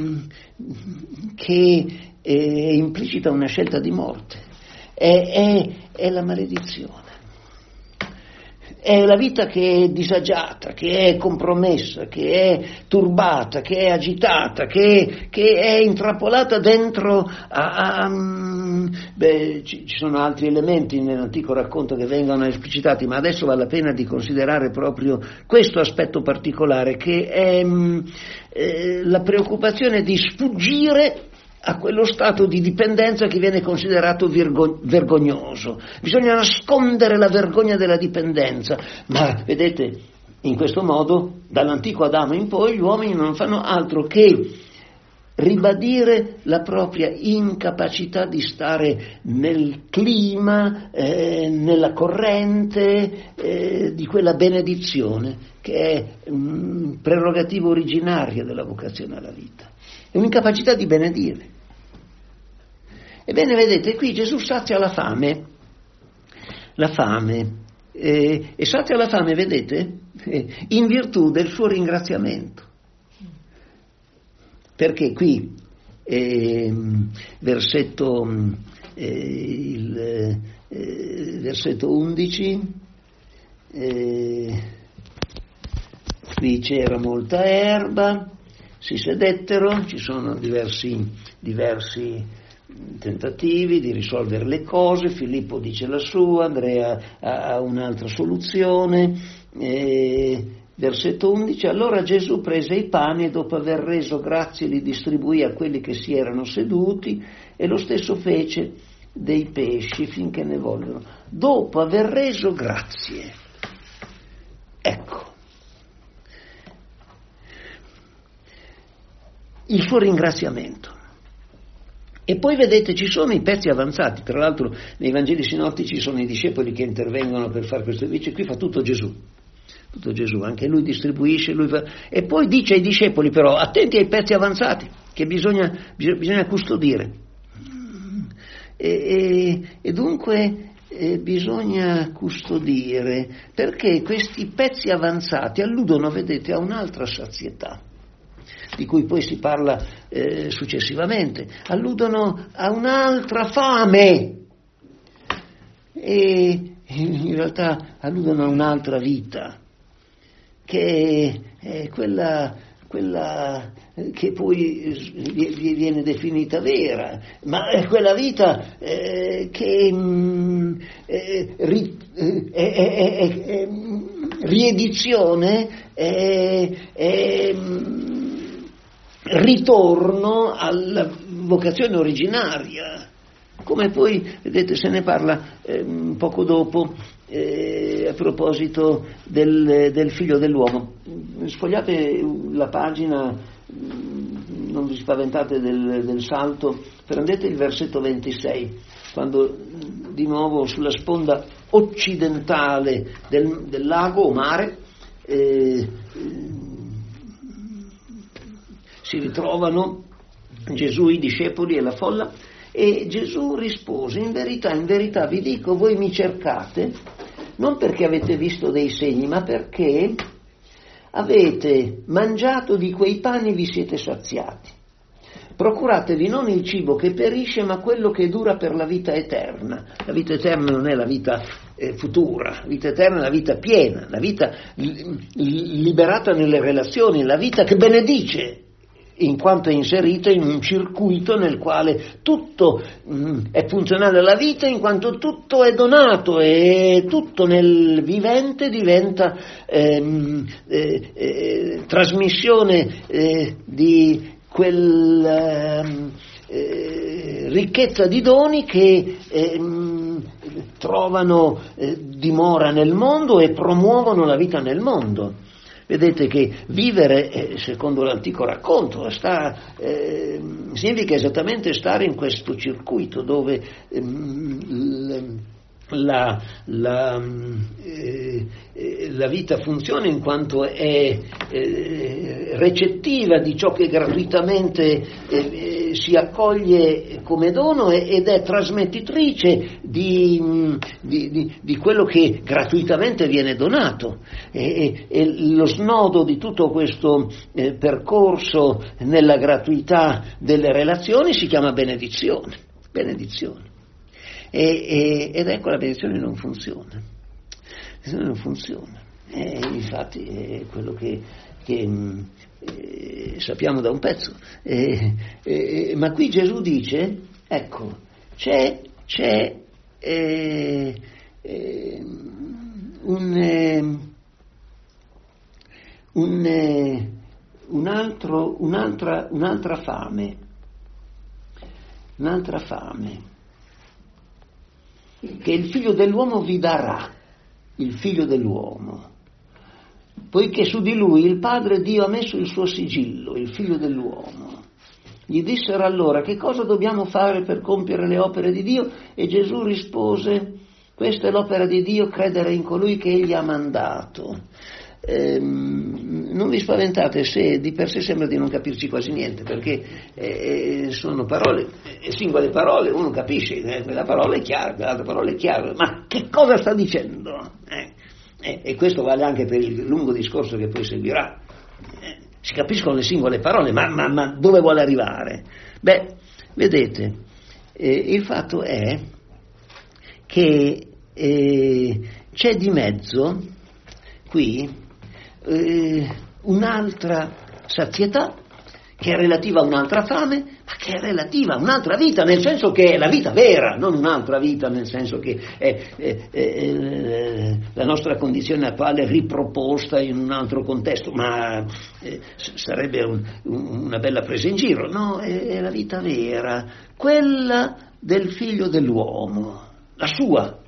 che è implicita una scelta di morte, è, è, è la maledizione. È la vita che è disagiata, che è compromessa, che è turbata, che è agitata, che, che è intrappolata dentro a... a beh, ci, ci sono altri elementi nell'antico racconto che vengono esplicitati, ma adesso vale la pena di considerare proprio questo aspetto particolare, che è eh, la preoccupazione di sfuggire a quello stato di dipendenza che viene considerato vergo- vergognoso. Bisogna nascondere la vergogna della dipendenza, ma vedete, in questo modo, dall'antico Adamo in poi, gli uomini non fanno altro che ribadire la propria incapacità di stare nel clima, eh, nella corrente eh, di quella benedizione che è mh, prerogativa originaria della vocazione alla vita. È un'incapacità di benedire. Ebbene, vedete, qui Gesù sazia la fame, la fame, eh, e sazia la fame, vedete, eh, in virtù del suo ringraziamento. Perché qui, eh, versetto, eh, il, eh, versetto undici, eh, qui c'era molta erba, si sedettero, ci sono diversi, diversi tentativi di risolvere le cose, Filippo dice la sua, Andrea ha un'altra soluzione, e, Versetto undici, allora Gesù prese i pani e dopo aver reso grazie li distribuì a quelli che si erano seduti e lo stesso fece dei pesci finché ne vollero. Dopo aver reso grazie. Ecco. Il suo ringraziamento. E poi vedete ci sono i pezzi avanzati, tra l'altro nei Vangeli sinottici sono i discepoli che intervengono per fare questo, invece qui fa tutto Gesù. Tutto Gesù, anche lui distribuisce, lui fa... e poi dice ai discepoli però, attenti ai pezzi avanzati, che bisogna, bisogna, bisogna custodire. E, e, e dunque e bisogna custodire, perché questi pezzi avanzati alludono, vedete, a un'altra sazietà, di cui poi si parla eh, successivamente, alludono a un'altra fame, e in realtà alludono a un'altra vita, che è quella, quella che poi viene definita vera, ma è quella vita eh, che mh, è, è, è, è, è riedizione, è, è ritorno alla vocazione originaria, come poi, vedete, se ne parla eh, poco dopo eh, a proposito del, del figlio dell'uomo. Sfogliate la pagina, non vi spaventate del, del salto, prendete il versetto ventisei, quando di nuovo sulla sponda occidentale del, del lago o mare eh, si ritrovano Gesù, i discepoli e la folla, e Gesù rispose, in verità, in verità vi dico, voi mi cercate non perché avete visto dei segni, ma perché avete mangiato di quei pani e vi siete saziati. Procuratevi non il cibo che perisce, ma quello che dura per la vita eterna. La vita eterna non è la vita eh, futura, la vita eterna è la vita piena, la vita li- liberata nelle relazioni, la vita che benedice, in quanto è inserita in un circuito nel quale tutto mh, è funzionale alla vita, in quanto tutto è donato e tutto nel vivente diventa ehm, eh, eh, trasmissione eh, di quella eh, ricchezza di doni che eh, trovano eh, dimora nel mondo e promuovono la vita nel mondo. Vedete che vivere, eh, secondo l'antico racconto, sta, eh, significa esattamente stare in questo circuito dove ehm, la, la, eh, la vita funziona in quanto è eh, recettiva di ciò che gratuitamente eh, si accoglie come dono ed è trasmettitrice di, di, di, di quello che gratuitamente viene donato. E, e, e lo snodo di tutto questo eh, percorso nella gratuità delle relazioni si chiama benedizione. Benedizione. E, e, ed ecco, la benedizione non funziona. La benedizione non funziona. E infatti è quello che, che eh, sappiamo da un pezzo. Eh, eh, ma qui Gesù dice, ecco, c'è, c'è eh, eh, un, eh, un, eh, un altro, un'altra, un'altra fame, un'altra fame, che il figlio dell'uomo vi darà, il figlio dell'uomo, poiché su di lui il Padre Dio ha messo il suo sigillo, il figlio dell'uomo. Gli dissero allora, che cosa dobbiamo fare per compiere le opere di Dio? E Gesù rispose, questa è l'opera di Dio, credere in colui che egli ha mandato. Ehm, non vi spaventate se di per sé sembra di non capirci quasi niente, perché eh, sono parole, eh, singole parole, uno capisce, eh, quella parola è chiara, quell'altra parola è chiara, ma che cosa sta dicendo? Eh, eh, e questo vale anche per il lungo discorso che poi seguirà. Eh, si capiscono le singole parole, ma, ma, ma dove vuole arrivare? Beh, vedete, eh, il fatto è che eh, c'è di mezzo qui Eh, un'altra sazietà che è relativa a un'altra fame, ma che è relativa a un'altra vita, nel senso che è la vita vera, non un'altra vita, nel senso che è, è, è, è la nostra condizione attuale riproposta in un altro contesto, ma eh, sarebbe un, un, una bella presa in giro. No, è, è la vita vera, quella del figlio dell'uomo, la sua.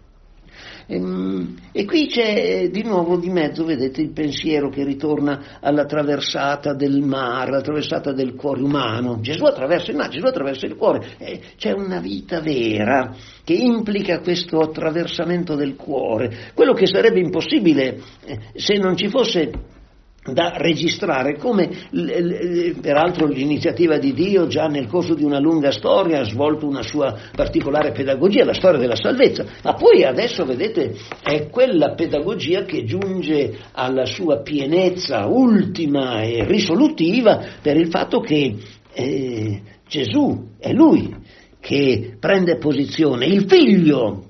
E qui c'è di nuovo di mezzo, vedete, il pensiero che ritorna alla traversata del mare, alla traversata del cuore umano. Gesù attraversa il mare, Gesù attraversa il cuore. Eh, c'è una vita vera che implica questo attraversamento del cuore, quello che sarebbe impossibile eh, se non ci fosse da registrare, come l- l- peraltro l'iniziativa di Dio già nel corso di una lunga storia ha svolto una sua particolare pedagogia, la storia della salvezza, ma poi adesso vedete è quella pedagogia che giunge alla sua pienezza ultima e risolutiva per il fatto che eh, Gesù è Lui che prende posizione, il Figlio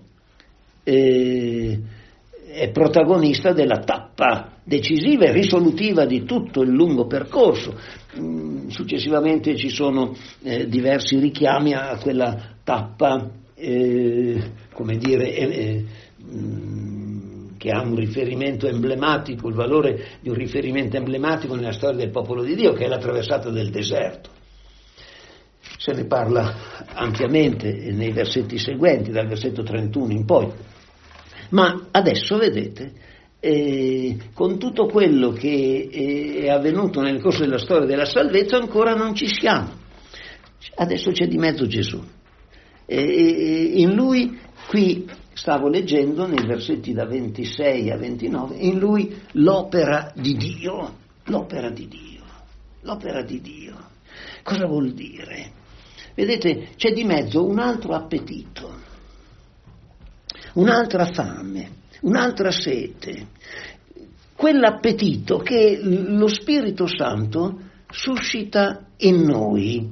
eh, è protagonista della tappa decisiva e risolutiva di tutto il lungo percorso. Successivamente ci sono eh, diversi richiami a quella tappa, eh, come dire, eh, mh, che ha un riferimento emblematico, il valore di un riferimento emblematico nella storia del popolo di Dio, che è la traversata del deserto. Se ne parla ampiamente nei versetti seguenti, dal versetto trentuno in poi. Ma adesso vedete, eh, con tutto quello che è avvenuto nel corso della storia della salvezza ancora non ci siamo. Adesso c'è di mezzo Gesù. Eh, in Lui, qui stavo leggendo nei versetti da ventisei a ventinove, in Lui l'opera di Dio, l'opera di Dio, l'opera di Dio. Cosa vuol dire? Vedete, c'è di mezzo un altro appetito, un'altra fame, un'altra sete, quell'appetito che lo Spirito Santo suscita in noi.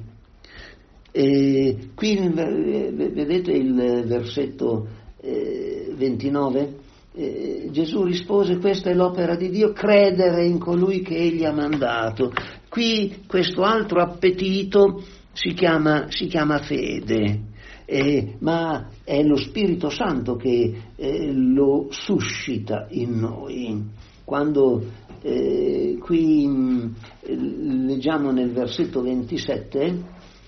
Eh, qui vedete il versetto eh, ventinove, eh, Gesù rispose: questa è l'opera di Dio, credere in colui che Egli ha mandato. Qui questo altro appetito si chiama, si chiama fede. Eh, ma è lo Spirito Santo che eh, lo suscita in noi. Quando eh, qui mh, leggiamo nel versetto ventisette,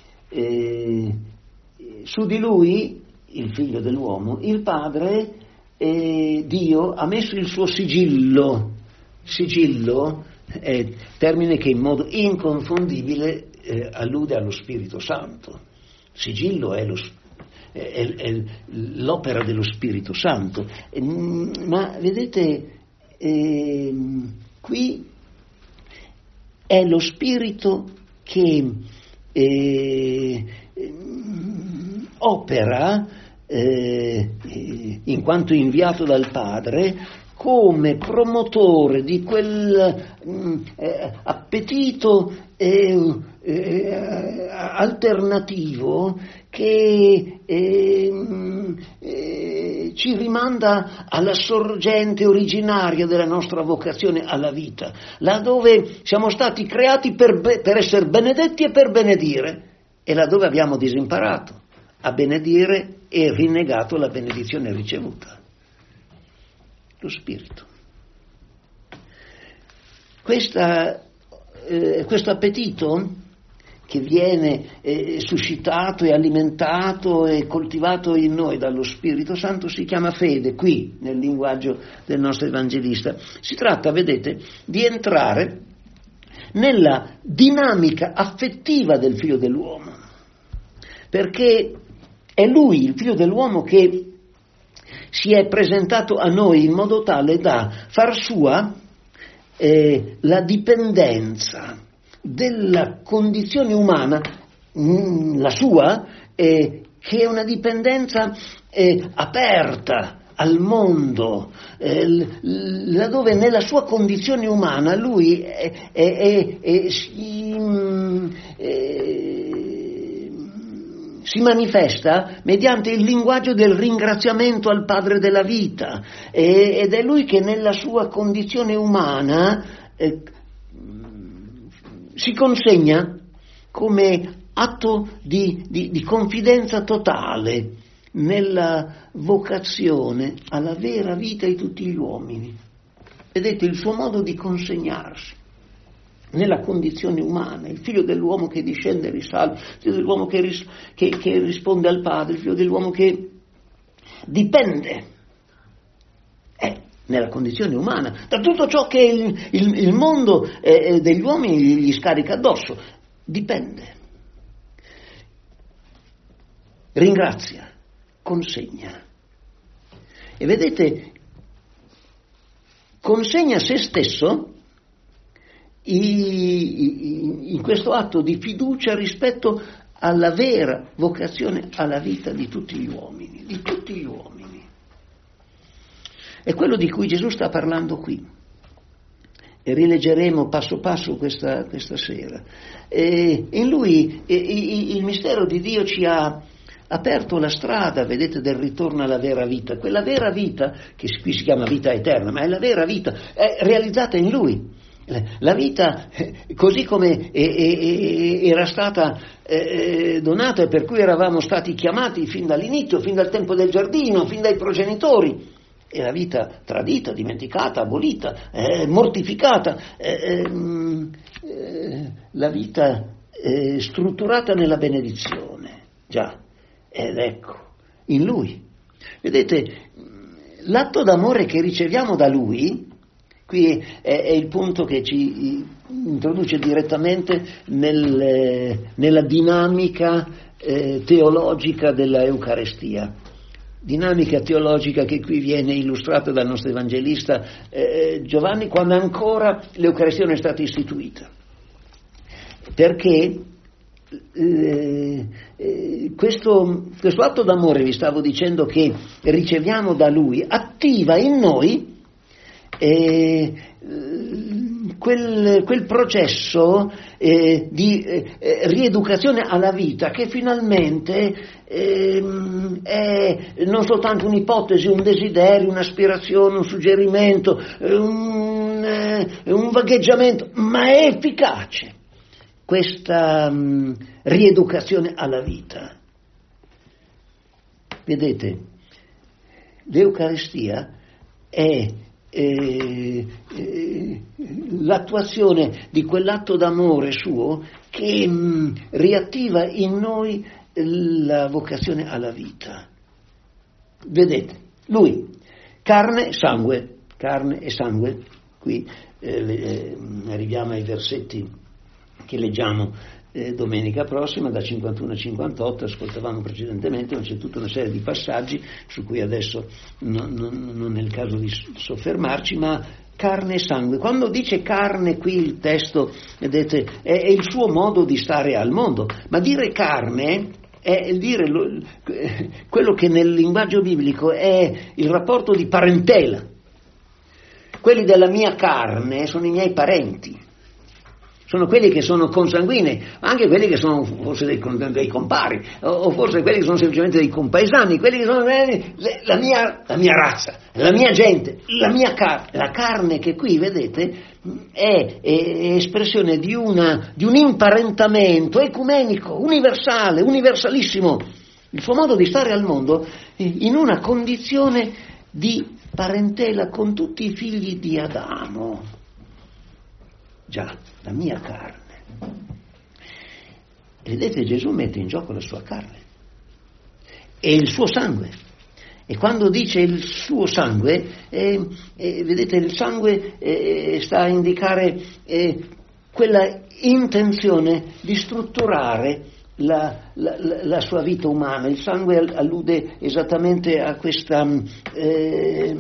eh, su di lui, il figlio dell'uomo, il Padre, eh, Dio, ha messo il suo sigillo. Sigillo è termine che in modo inconfondibile eh, allude allo Spirito Santo. Sigillo è lo Spirito. È, è l'opera dello Spirito Santo, ma vedete eh, qui è lo Spirito che eh, opera eh, in quanto inviato dal Padre come promotore di quel mh, eh, appetito eh, eh, alternativo che eh, eh, ci rimanda alla sorgente originaria della nostra vocazione alla vita, laddove siamo stati creati per, be- per essere benedetti e per benedire, e laddove abbiamo disimparato a benedire e rinnegato la benedizione ricevuta. Lo Spirito. Questa, eh, questo appetito che viene eh, suscitato e alimentato e coltivato in noi dallo Spirito Santo si chiama fede, qui nel linguaggio del nostro evangelista. Si tratta, vedete, di entrare nella dinamica affettiva del figlio dell'uomo, perché è lui, il figlio dell'uomo, che si è presentato a noi in modo tale da far sua eh, la dipendenza della condizione umana, mh, la sua, eh, che è una dipendenza eh, aperta al mondo, eh, laddove nella sua condizione umana lui è, è, è, è, si, mh, è, si manifesta mediante il linguaggio del ringraziamento al Padre della vita, e, ed è lui che nella sua condizione umana eh, si consegna come atto di, di, di confidenza totale nella vocazione alla vera vita di tutti gli uomini. Vedete il suo modo di consegnarsi nella condizione umana, il figlio dell'uomo che discende e risale, il figlio dell'uomo che, ris- che, che risponde al padre, il figlio dell'uomo che dipende, è nella condizione umana, da tutto ciò che il, il, il mondo eh, degli uomini gli, gli scarica addosso, dipende, ringrazia, consegna. E vedete, consegna se stesso in questo atto di fiducia rispetto alla vera vocazione alla vita di tutti gli uomini, di tutti gli uomini. È quello di cui Gesù sta parlando qui. E rileggeremo passo passo questa, questa sera. E in lui e, il mistero di Dio ci ha aperto la strada, vedete, del ritorno alla vera vita. Quella vera vita, che qui si chiama vita eterna, ma è la vera vita, è realizzata in lui. La vita, così come era stata donata e per cui eravamo stati chiamati fin dall'inizio, fin dal tempo del giardino, fin dai progenitori, è la vita tradita, dimenticata, abolita, eh, mortificata, eh, eh, la vita eh, strutturata nella benedizione, già, ed ecco, in Lui. Vedete, l'atto d'amore che riceviamo da Lui, qui è, è il punto che ci introduce direttamente nel, nella dinamica eh, teologica della Eucaristia. Dinamica teologica che qui viene illustrata dal nostro evangelista eh, Giovanni quando ancora l'Eucaristia non è stata istituita. Perché eh, eh, questo, questo atto d'amore, vi stavo dicendo, che riceviamo da Lui, attiva in noi eh, quel, quel processo eh, di eh, rieducazione alla vita che finalmente eh, è non soltanto un'ipotesi, un desiderio, un'aspirazione, un suggerimento, un, eh, un vagheggiamento, ma è efficace questa mh, rieducazione alla vita. Vedete, l'Eucaristia è Eh, eh, l'attuazione di quell'atto d'amore suo che mh, riattiva in noi la vocazione alla vita. Vedete, lui, carne e sangue, carne e sangue, qui eh, eh, arriviamo ai versetti che leggiamo Eh, domenica prossima, da cinquantuno a cinquantotto, ascoltavamo precedentemente, ma c'è tutta una serie di passaggi su cui adesso non, non, non è il caso di soffermarci, ma carne e sangue. Quando dice carne qui il testo, vedete, è, è il suo modo di stare al mondo, ma dire carne è dire lo, quello che nel linguaggio biblico è il rapporto di parentela. Quelli della mia carne sono i miei parenti, sono quelli che sono consanguinei, anche quelli che sono forse dei, dei compari, o forse quelli che sono semplicemente dei compaesani, quelli che sono la mia, la mia razza, la mia gente, la mia carne. La carne che qui, vedete, è, è espressione di, una, di un imparentamento ecumenico, universale, universalissimo, il suo modo di stare al mondo in una condizione di parentela con tutti i figli di Adamo. Già, la mia carne. Vedete, Gesù mette in gioco la sua carne e il suo sangue. E quando dice il suo sangue, eh, eh, vedete, il sangue eh, sta a indicare eh, quella intenzione di strutturare la, la, la sua vita umana. Il sangue allude esattamente a questa eh,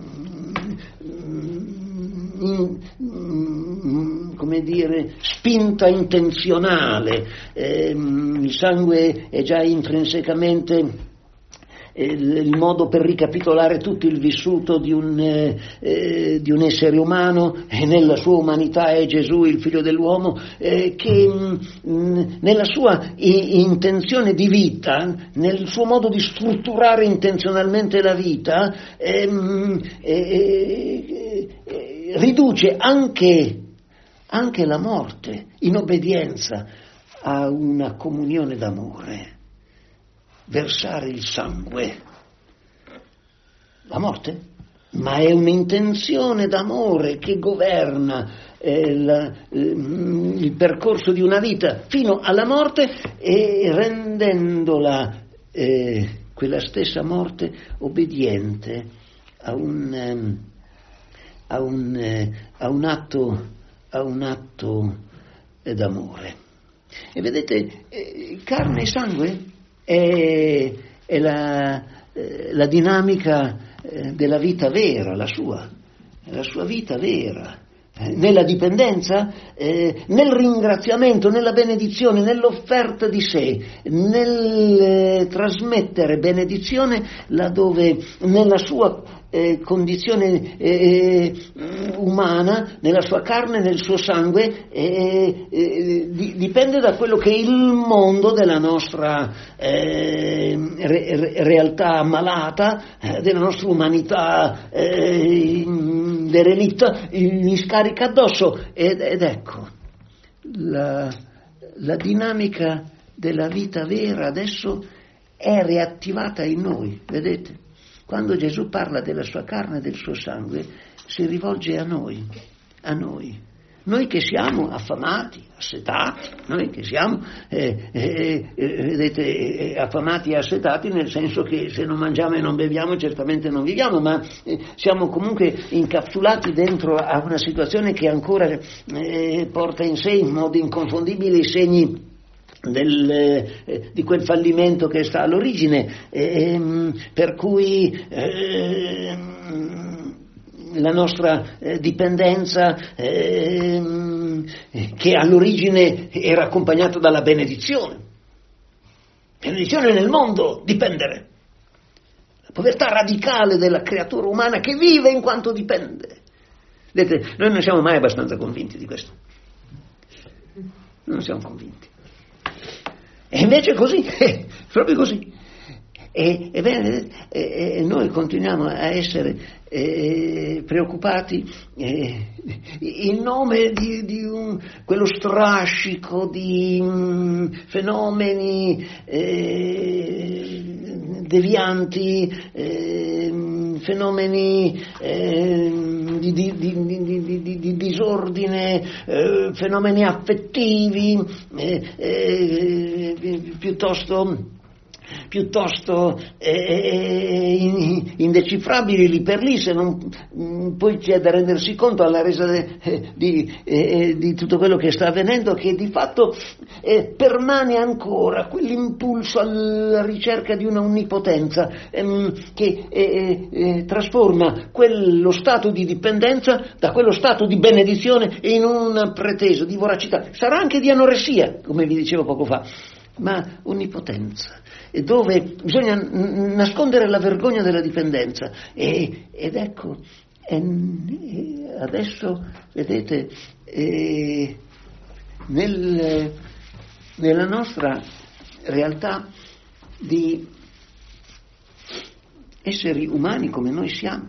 in, come dire, spinta intenzionale. Eh, il sangue è già intrinsecamente il modo per ricapitolare tutto il vissuto di un, eh, di un essere umano, e nella sua umanità è Gesù, il figlio dell'uomo, eh, che mh, nella sua i, intenzione di vita, nel suo modo di strutturare intenzionalmente la vita, eh, eh, eh, riduce anche, anche la morte in obbedienza a una comunione d'amore, versare il sangue. La morte? Ma è un'intenzione d'amore che governa eh, la, eh, il percorso di una vita fino alla morte, e rendendola eh, quella stessa morte obbediente a un, eh, a un, eh, a un atto, a un atto eh, d'amore. E vedete, eh, carne e sangue è, è la, eh, la dinamica della vita vera, la sua, la sua vita vera, eh, nella dipendenza, eh, nel ringraziamento, nella benedizione, nell'offerta di sé, nel eh, trasmettere benedizione laddove nella sua eh, condizione eh, umana, nella sua carne, nel suo sangue, eh, eh, di, dipende da quello che è il mondo della nostra eh, re, re, realtà ammalata, eh, della nostra umanità eh, derelitta, gli scarica addosso. Ed, ed ecco, la, la dinamica della vita vera adesso è riattivata in noi, vedete? Quando Gesù parla della sua carne e del suo sangue, si rivolge a noi, a noi. Noi che siamo affamati, assetati, noi che siamo eh, eh, eh, vedete, eh, affamati e assetati nel senso che se non mangiamo e non beviamo certamente non viviamo, ma eh, siamo comunque incapsulati dentro a una situazione che ancora eh, porta in sé in modo inconfondibile i segni Del, eh, di quel fallimento che sta all'origine, eh, per cui eh, la nostra eh, dipendenza eh, che all'origine era accompagnata dalla benedizione, benedizione nel mondo, dipendere, la povertà radicale della creatura umana che vive in quanto dipende. Vedete, noi non siamo mai abbastanza convinti di questo, non siamo convinti. E invece è così, è proprio così. E, ebbene, e, e noi continuiamo a essere eh, preoccupati eh, in nome di, di un, quello strascico di mh, fenomeni eh, devianti, eh, fenomeni eh, di, di, di, di, di, di disordine, eh, fenomeni affettivi, eh, eh, piuttosto piuttosto eh, indecifrabili lì per lì, se non mh, poi c'è da rendersi conto alla resa de, eh, di, eh, di tutto quello che sta avvenendo, che di fatto eh, permane ancora quell'impulso alla ricerca di una onnipotenza ehm, che eh, eh, trasforma quello stato di dipendenza da quello stato di benedizione in un preteso di voracità, sarà anche di anoressia, come vi dicevo poco fa, ma onnipotenza, dove bisogna n- nascondere la vergogna della dipendenza. E, ed ecco, e, e adesso, vedete, e, nel, nella nostra realtà di esseri umani come noi siamo,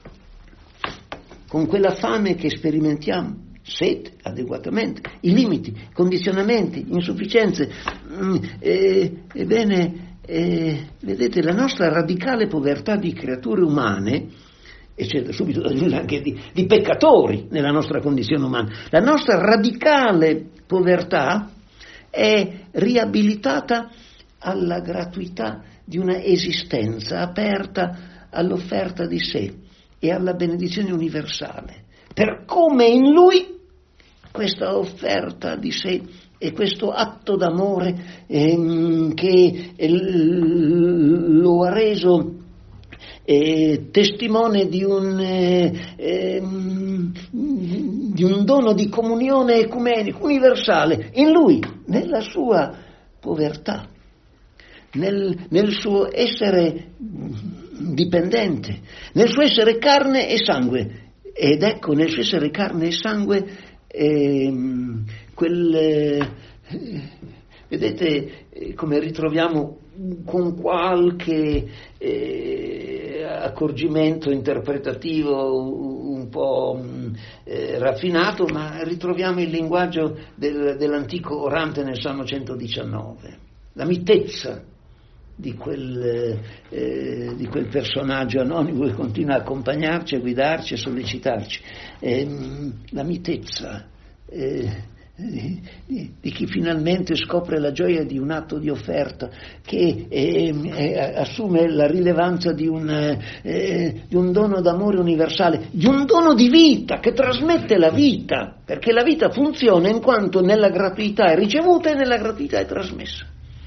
con quella fame che sperimentiamo, sete adeguatamente, i limiti, condizionamenti, insufficienze, mm, eh, ebbene, eh, vedete, la nostra radicale povertà di creature umane, e c'è subito da aggiungere anche di, di peccatori nella nostra condizione umana, la nostra radicale povertà è riabilitata alla gratuità di una esistenza aperta all'offerta di sé e alla benedizione universale, per come in lui questa offerta di sé e questo atto d'amore ehm, che eh, lo ha reso eh, testimone di un, eh, ehm, di un dono di comunione ecumenico universale in lui, nella sua povertà, nel, nel suo essere dipendente, nel suo essere carne e sangue. Ed ecco, nel suo essere carne e sangue, ehm, quel, eh, vedete eh, come ritroviamo con qualche eh, accorgimento interpretativo un po' mh, eh, raffinato, ma ritroviamo il linguaggio del, dell'antico orante nel Salmo centodiciannove, la mitezza di quel, eh, di quel personaggio anonimo che continua a accompagnarci, a guidarci, a sollecitarci, eh, la mitezza eh, Di, di chi finalmente scopre la gioia di un atto di offerta che eh, eh, assume la rilevanza di un, eh, di un dono d'amore universale, di un dono di vita che trasmette la vita, perché la vita funziona in quanto nella gratuità è ricevuta e nella gratuità è trasmessa,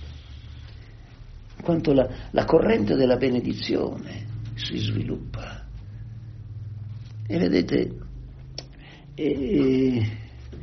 in quanto la, la corrente della benedizione si sviluppa. E vedete, eh,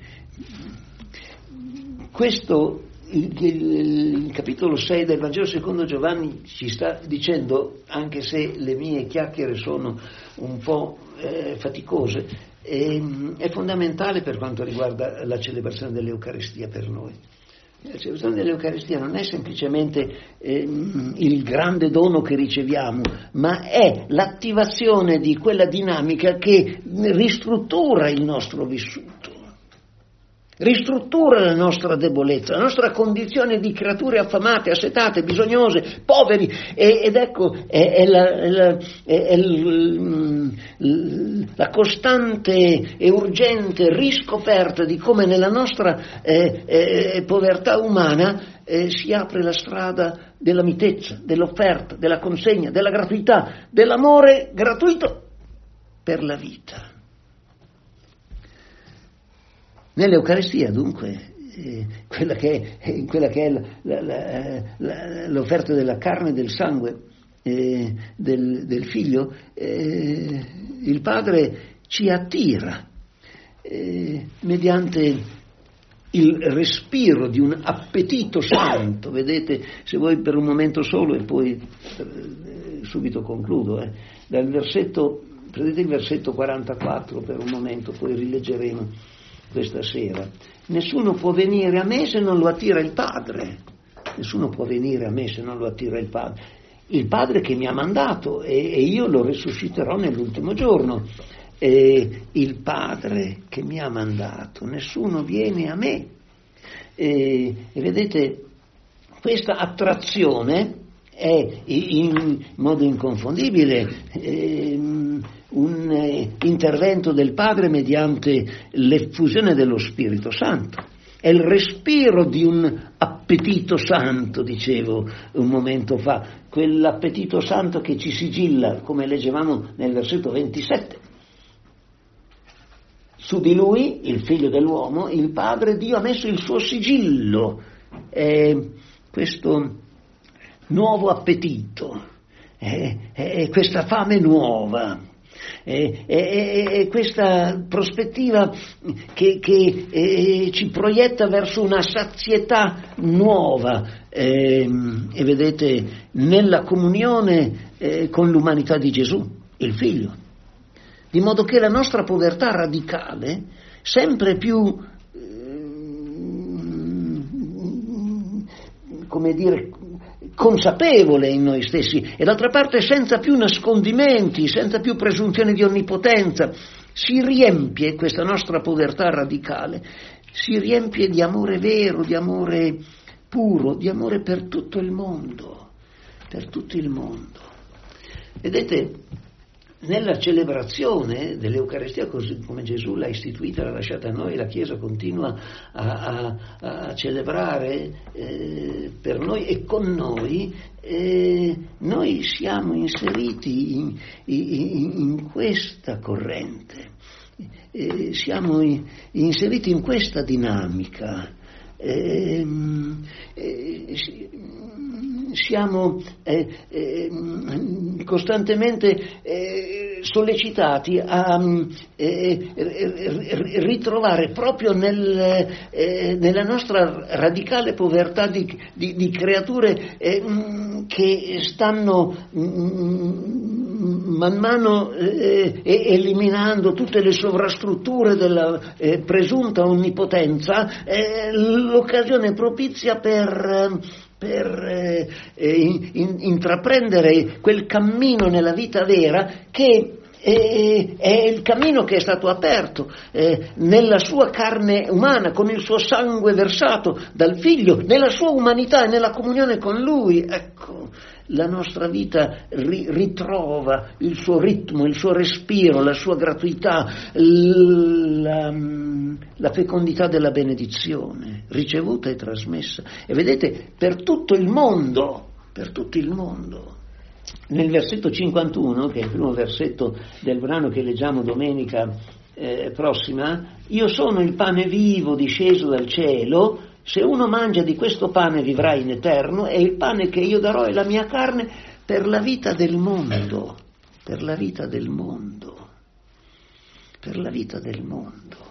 questo, il, il, il capitolo sei del Vangelo secondo Giovanni ci sta dicendo, anche se le mie chiacchiere sono un po' eh, faticose, eh, è fondamentale per quanto riguarda la celebrazione dell'Eucaristia per noi. La celebrazione dell'Eucaristia non è semplicemente eh, il grande dono che riceviamo, ma è l'attivazione di quella dinamica che ristruttura il nostro vissuto, ristruttura la nostra debolezza, la nostra condizione di creature affamate, assetate, bisognose, poveri, e, ed ecco è, è, la, è, la, è, è l, la costante e urgente riscoperta di come nella nostra eh, eh, povertà umana eh, si apre la strada della mitezza, dell'offerta, della consegna, della gratuità, dell'amore gratuito per la vita. Nell'Eucaristia, dunque, eh, quella che è, eh, quella che è la, la, la, la, l'offerta della carne e del sangue eh, del, del Figlio, eh, il Padre ci attira eh, mediante il respiro di un appetito santo. Vedete, se vuoi per un momento solo e poi eh, subito concludo, eh, dal versetto, prendete il versetto quarantaquattro per un momento, poi rileggeremo questa sera. Nessuno può venire a me se non lo attira il Padre. Nessuno può venire a me se non lo attira il Padre. Il Padre che mi ha mandato e, e io lo risusciterò nell'ultimo giorno. E il Padre che mi ha mandato. Nessuno viene a me. E, e vedete, questa attrazione è in modo inconfondibile eh, un eh, intervento del Padre mediante l'effusione dello Spirito Santo. È il respiro di un appetito santo, dicevo un momento fa, quell'appetito santo che ci sigilla, come leggevamo nel versetto ventisette. Su di lui, il Figlio dell'uomo, il Padre Dio ha messo il suo sigillo. Eh, questo nuovo appetito, è, è questa fame nuova, è, è, è questa prospettiva che, che è, ci proietta verso una sazietà nuova, è, e vedete, nella comunione eh, con l'umanità di Gesù, il Figlio, di modo che la nostra povertà radicale, sempre più, eh, come dire, consapevole in noi stessi, e d'altra parte senza più nascondimenti, senza più presunzione di onnipotenza, si riempie questa nostra povertà radicale, si riempie di amore vero, di amore puro, di amore per tutto il mondo, per tutto il mondo. Vedete, nella celebrazione dell'Eucaristia, così come Gesù l'ha istituita, l'ha lasciata a noi, la Chiesa continua a, a, a celebrare eh, per noi e con noi, eh, noi siamo inseriti in, in, in questa corrente, eh, siamo in, inseriti in questa dinamica. Eh, eh, siamo eh, eh, costantemente eh, sollecitati a eh, ritrovare proprio nel, eh, nella nostra radicale povertà di, di, di creature eh, che stanno man mano eh, eliminando tutte le sovrastrutture della eh, presunta onnipotenza, eh, l'occasione propizia per per eh, in, in, intraprendere quel cammino nella vita vera che è, è il cammino che è stato aperto eh, nella sua carne umana, con il suo sangue versato dal Figlio, nella sua umanità e nella comunione con Lui. Ecco, la nostra vita ri- ritrova il suo ritmo, il suo respiro, la sua gratuità, la, la fecondità della benedizione, ricevuta e trasmessa. E vedete, per tutto il mondo, per tutto il mondo. Nel versetto cinquantuno, che è il primo versetto del brano che leggiamo domenica eh, prossima, io sono il pane vivo disceso dal cielo, se uno mangia di questo pane vivrà in eterno, e il pane che io darò è la mia carne per la vita del mondo, per la vita del mondo, per la vita del mondo.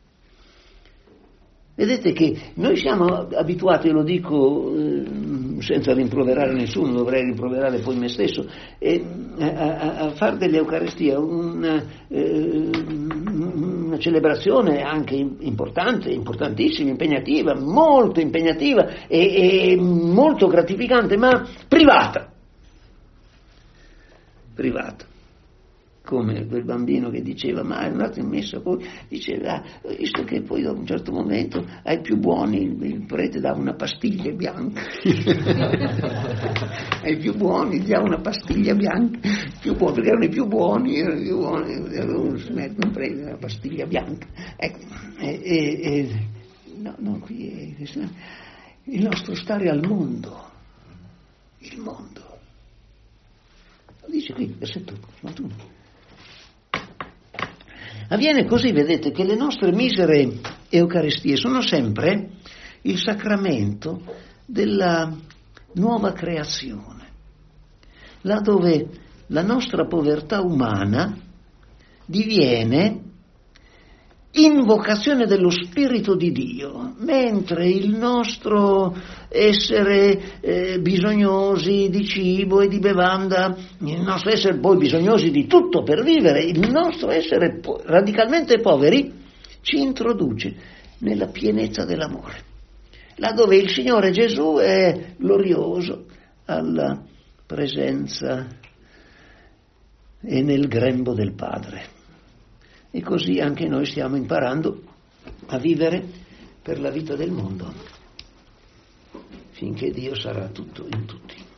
Vedete che noi siamo abituati, lo dico eh, senza rimproverare nessuno, dovrei rimproverare poi me stesso, eh, a, a fare dell'Eucaristia una, eh, una celebrazione anche importante, importantissima, impegnativa, molto impegnativa e, e molto gratificante, ma privata. Privata. Come quel bambino che diceva, ma è andato in messa, poi diceva, visto che poi a un certo momento ai più buoni il, il prete dà una pastiglia bianca, ai più buoni gli dà una pastiglia bianca, più buoni, perché erano i più buoni, erano i più buoni, non prende una pastiglia bianca. Ecco, e, e, e, no, no, qui è il nostro stare al mondo, il mondo. Lo dice qui, versetto cinquantuno. Avviene così, vedete, che le nostre misere Eucaristie sono sempre il sacramento della nuova creazione, là dove la nostra povertà umana diviene invocazione dello Spirito di Dio, mentre il nostro essere eh, bisognosi di cibo e di bevanda, il nostro essere poi bisognosi di tutto per vivere, il nostro essere po- radicalmente poveri ci introduce nella pienezza dell'amore, là dove il Signore Gesù è glorioso alla presenza e nel grembo del Padre. E così anche noi stiamo imparando a vivere per la vita del mondo, finché Dio sarà tutto in tutti.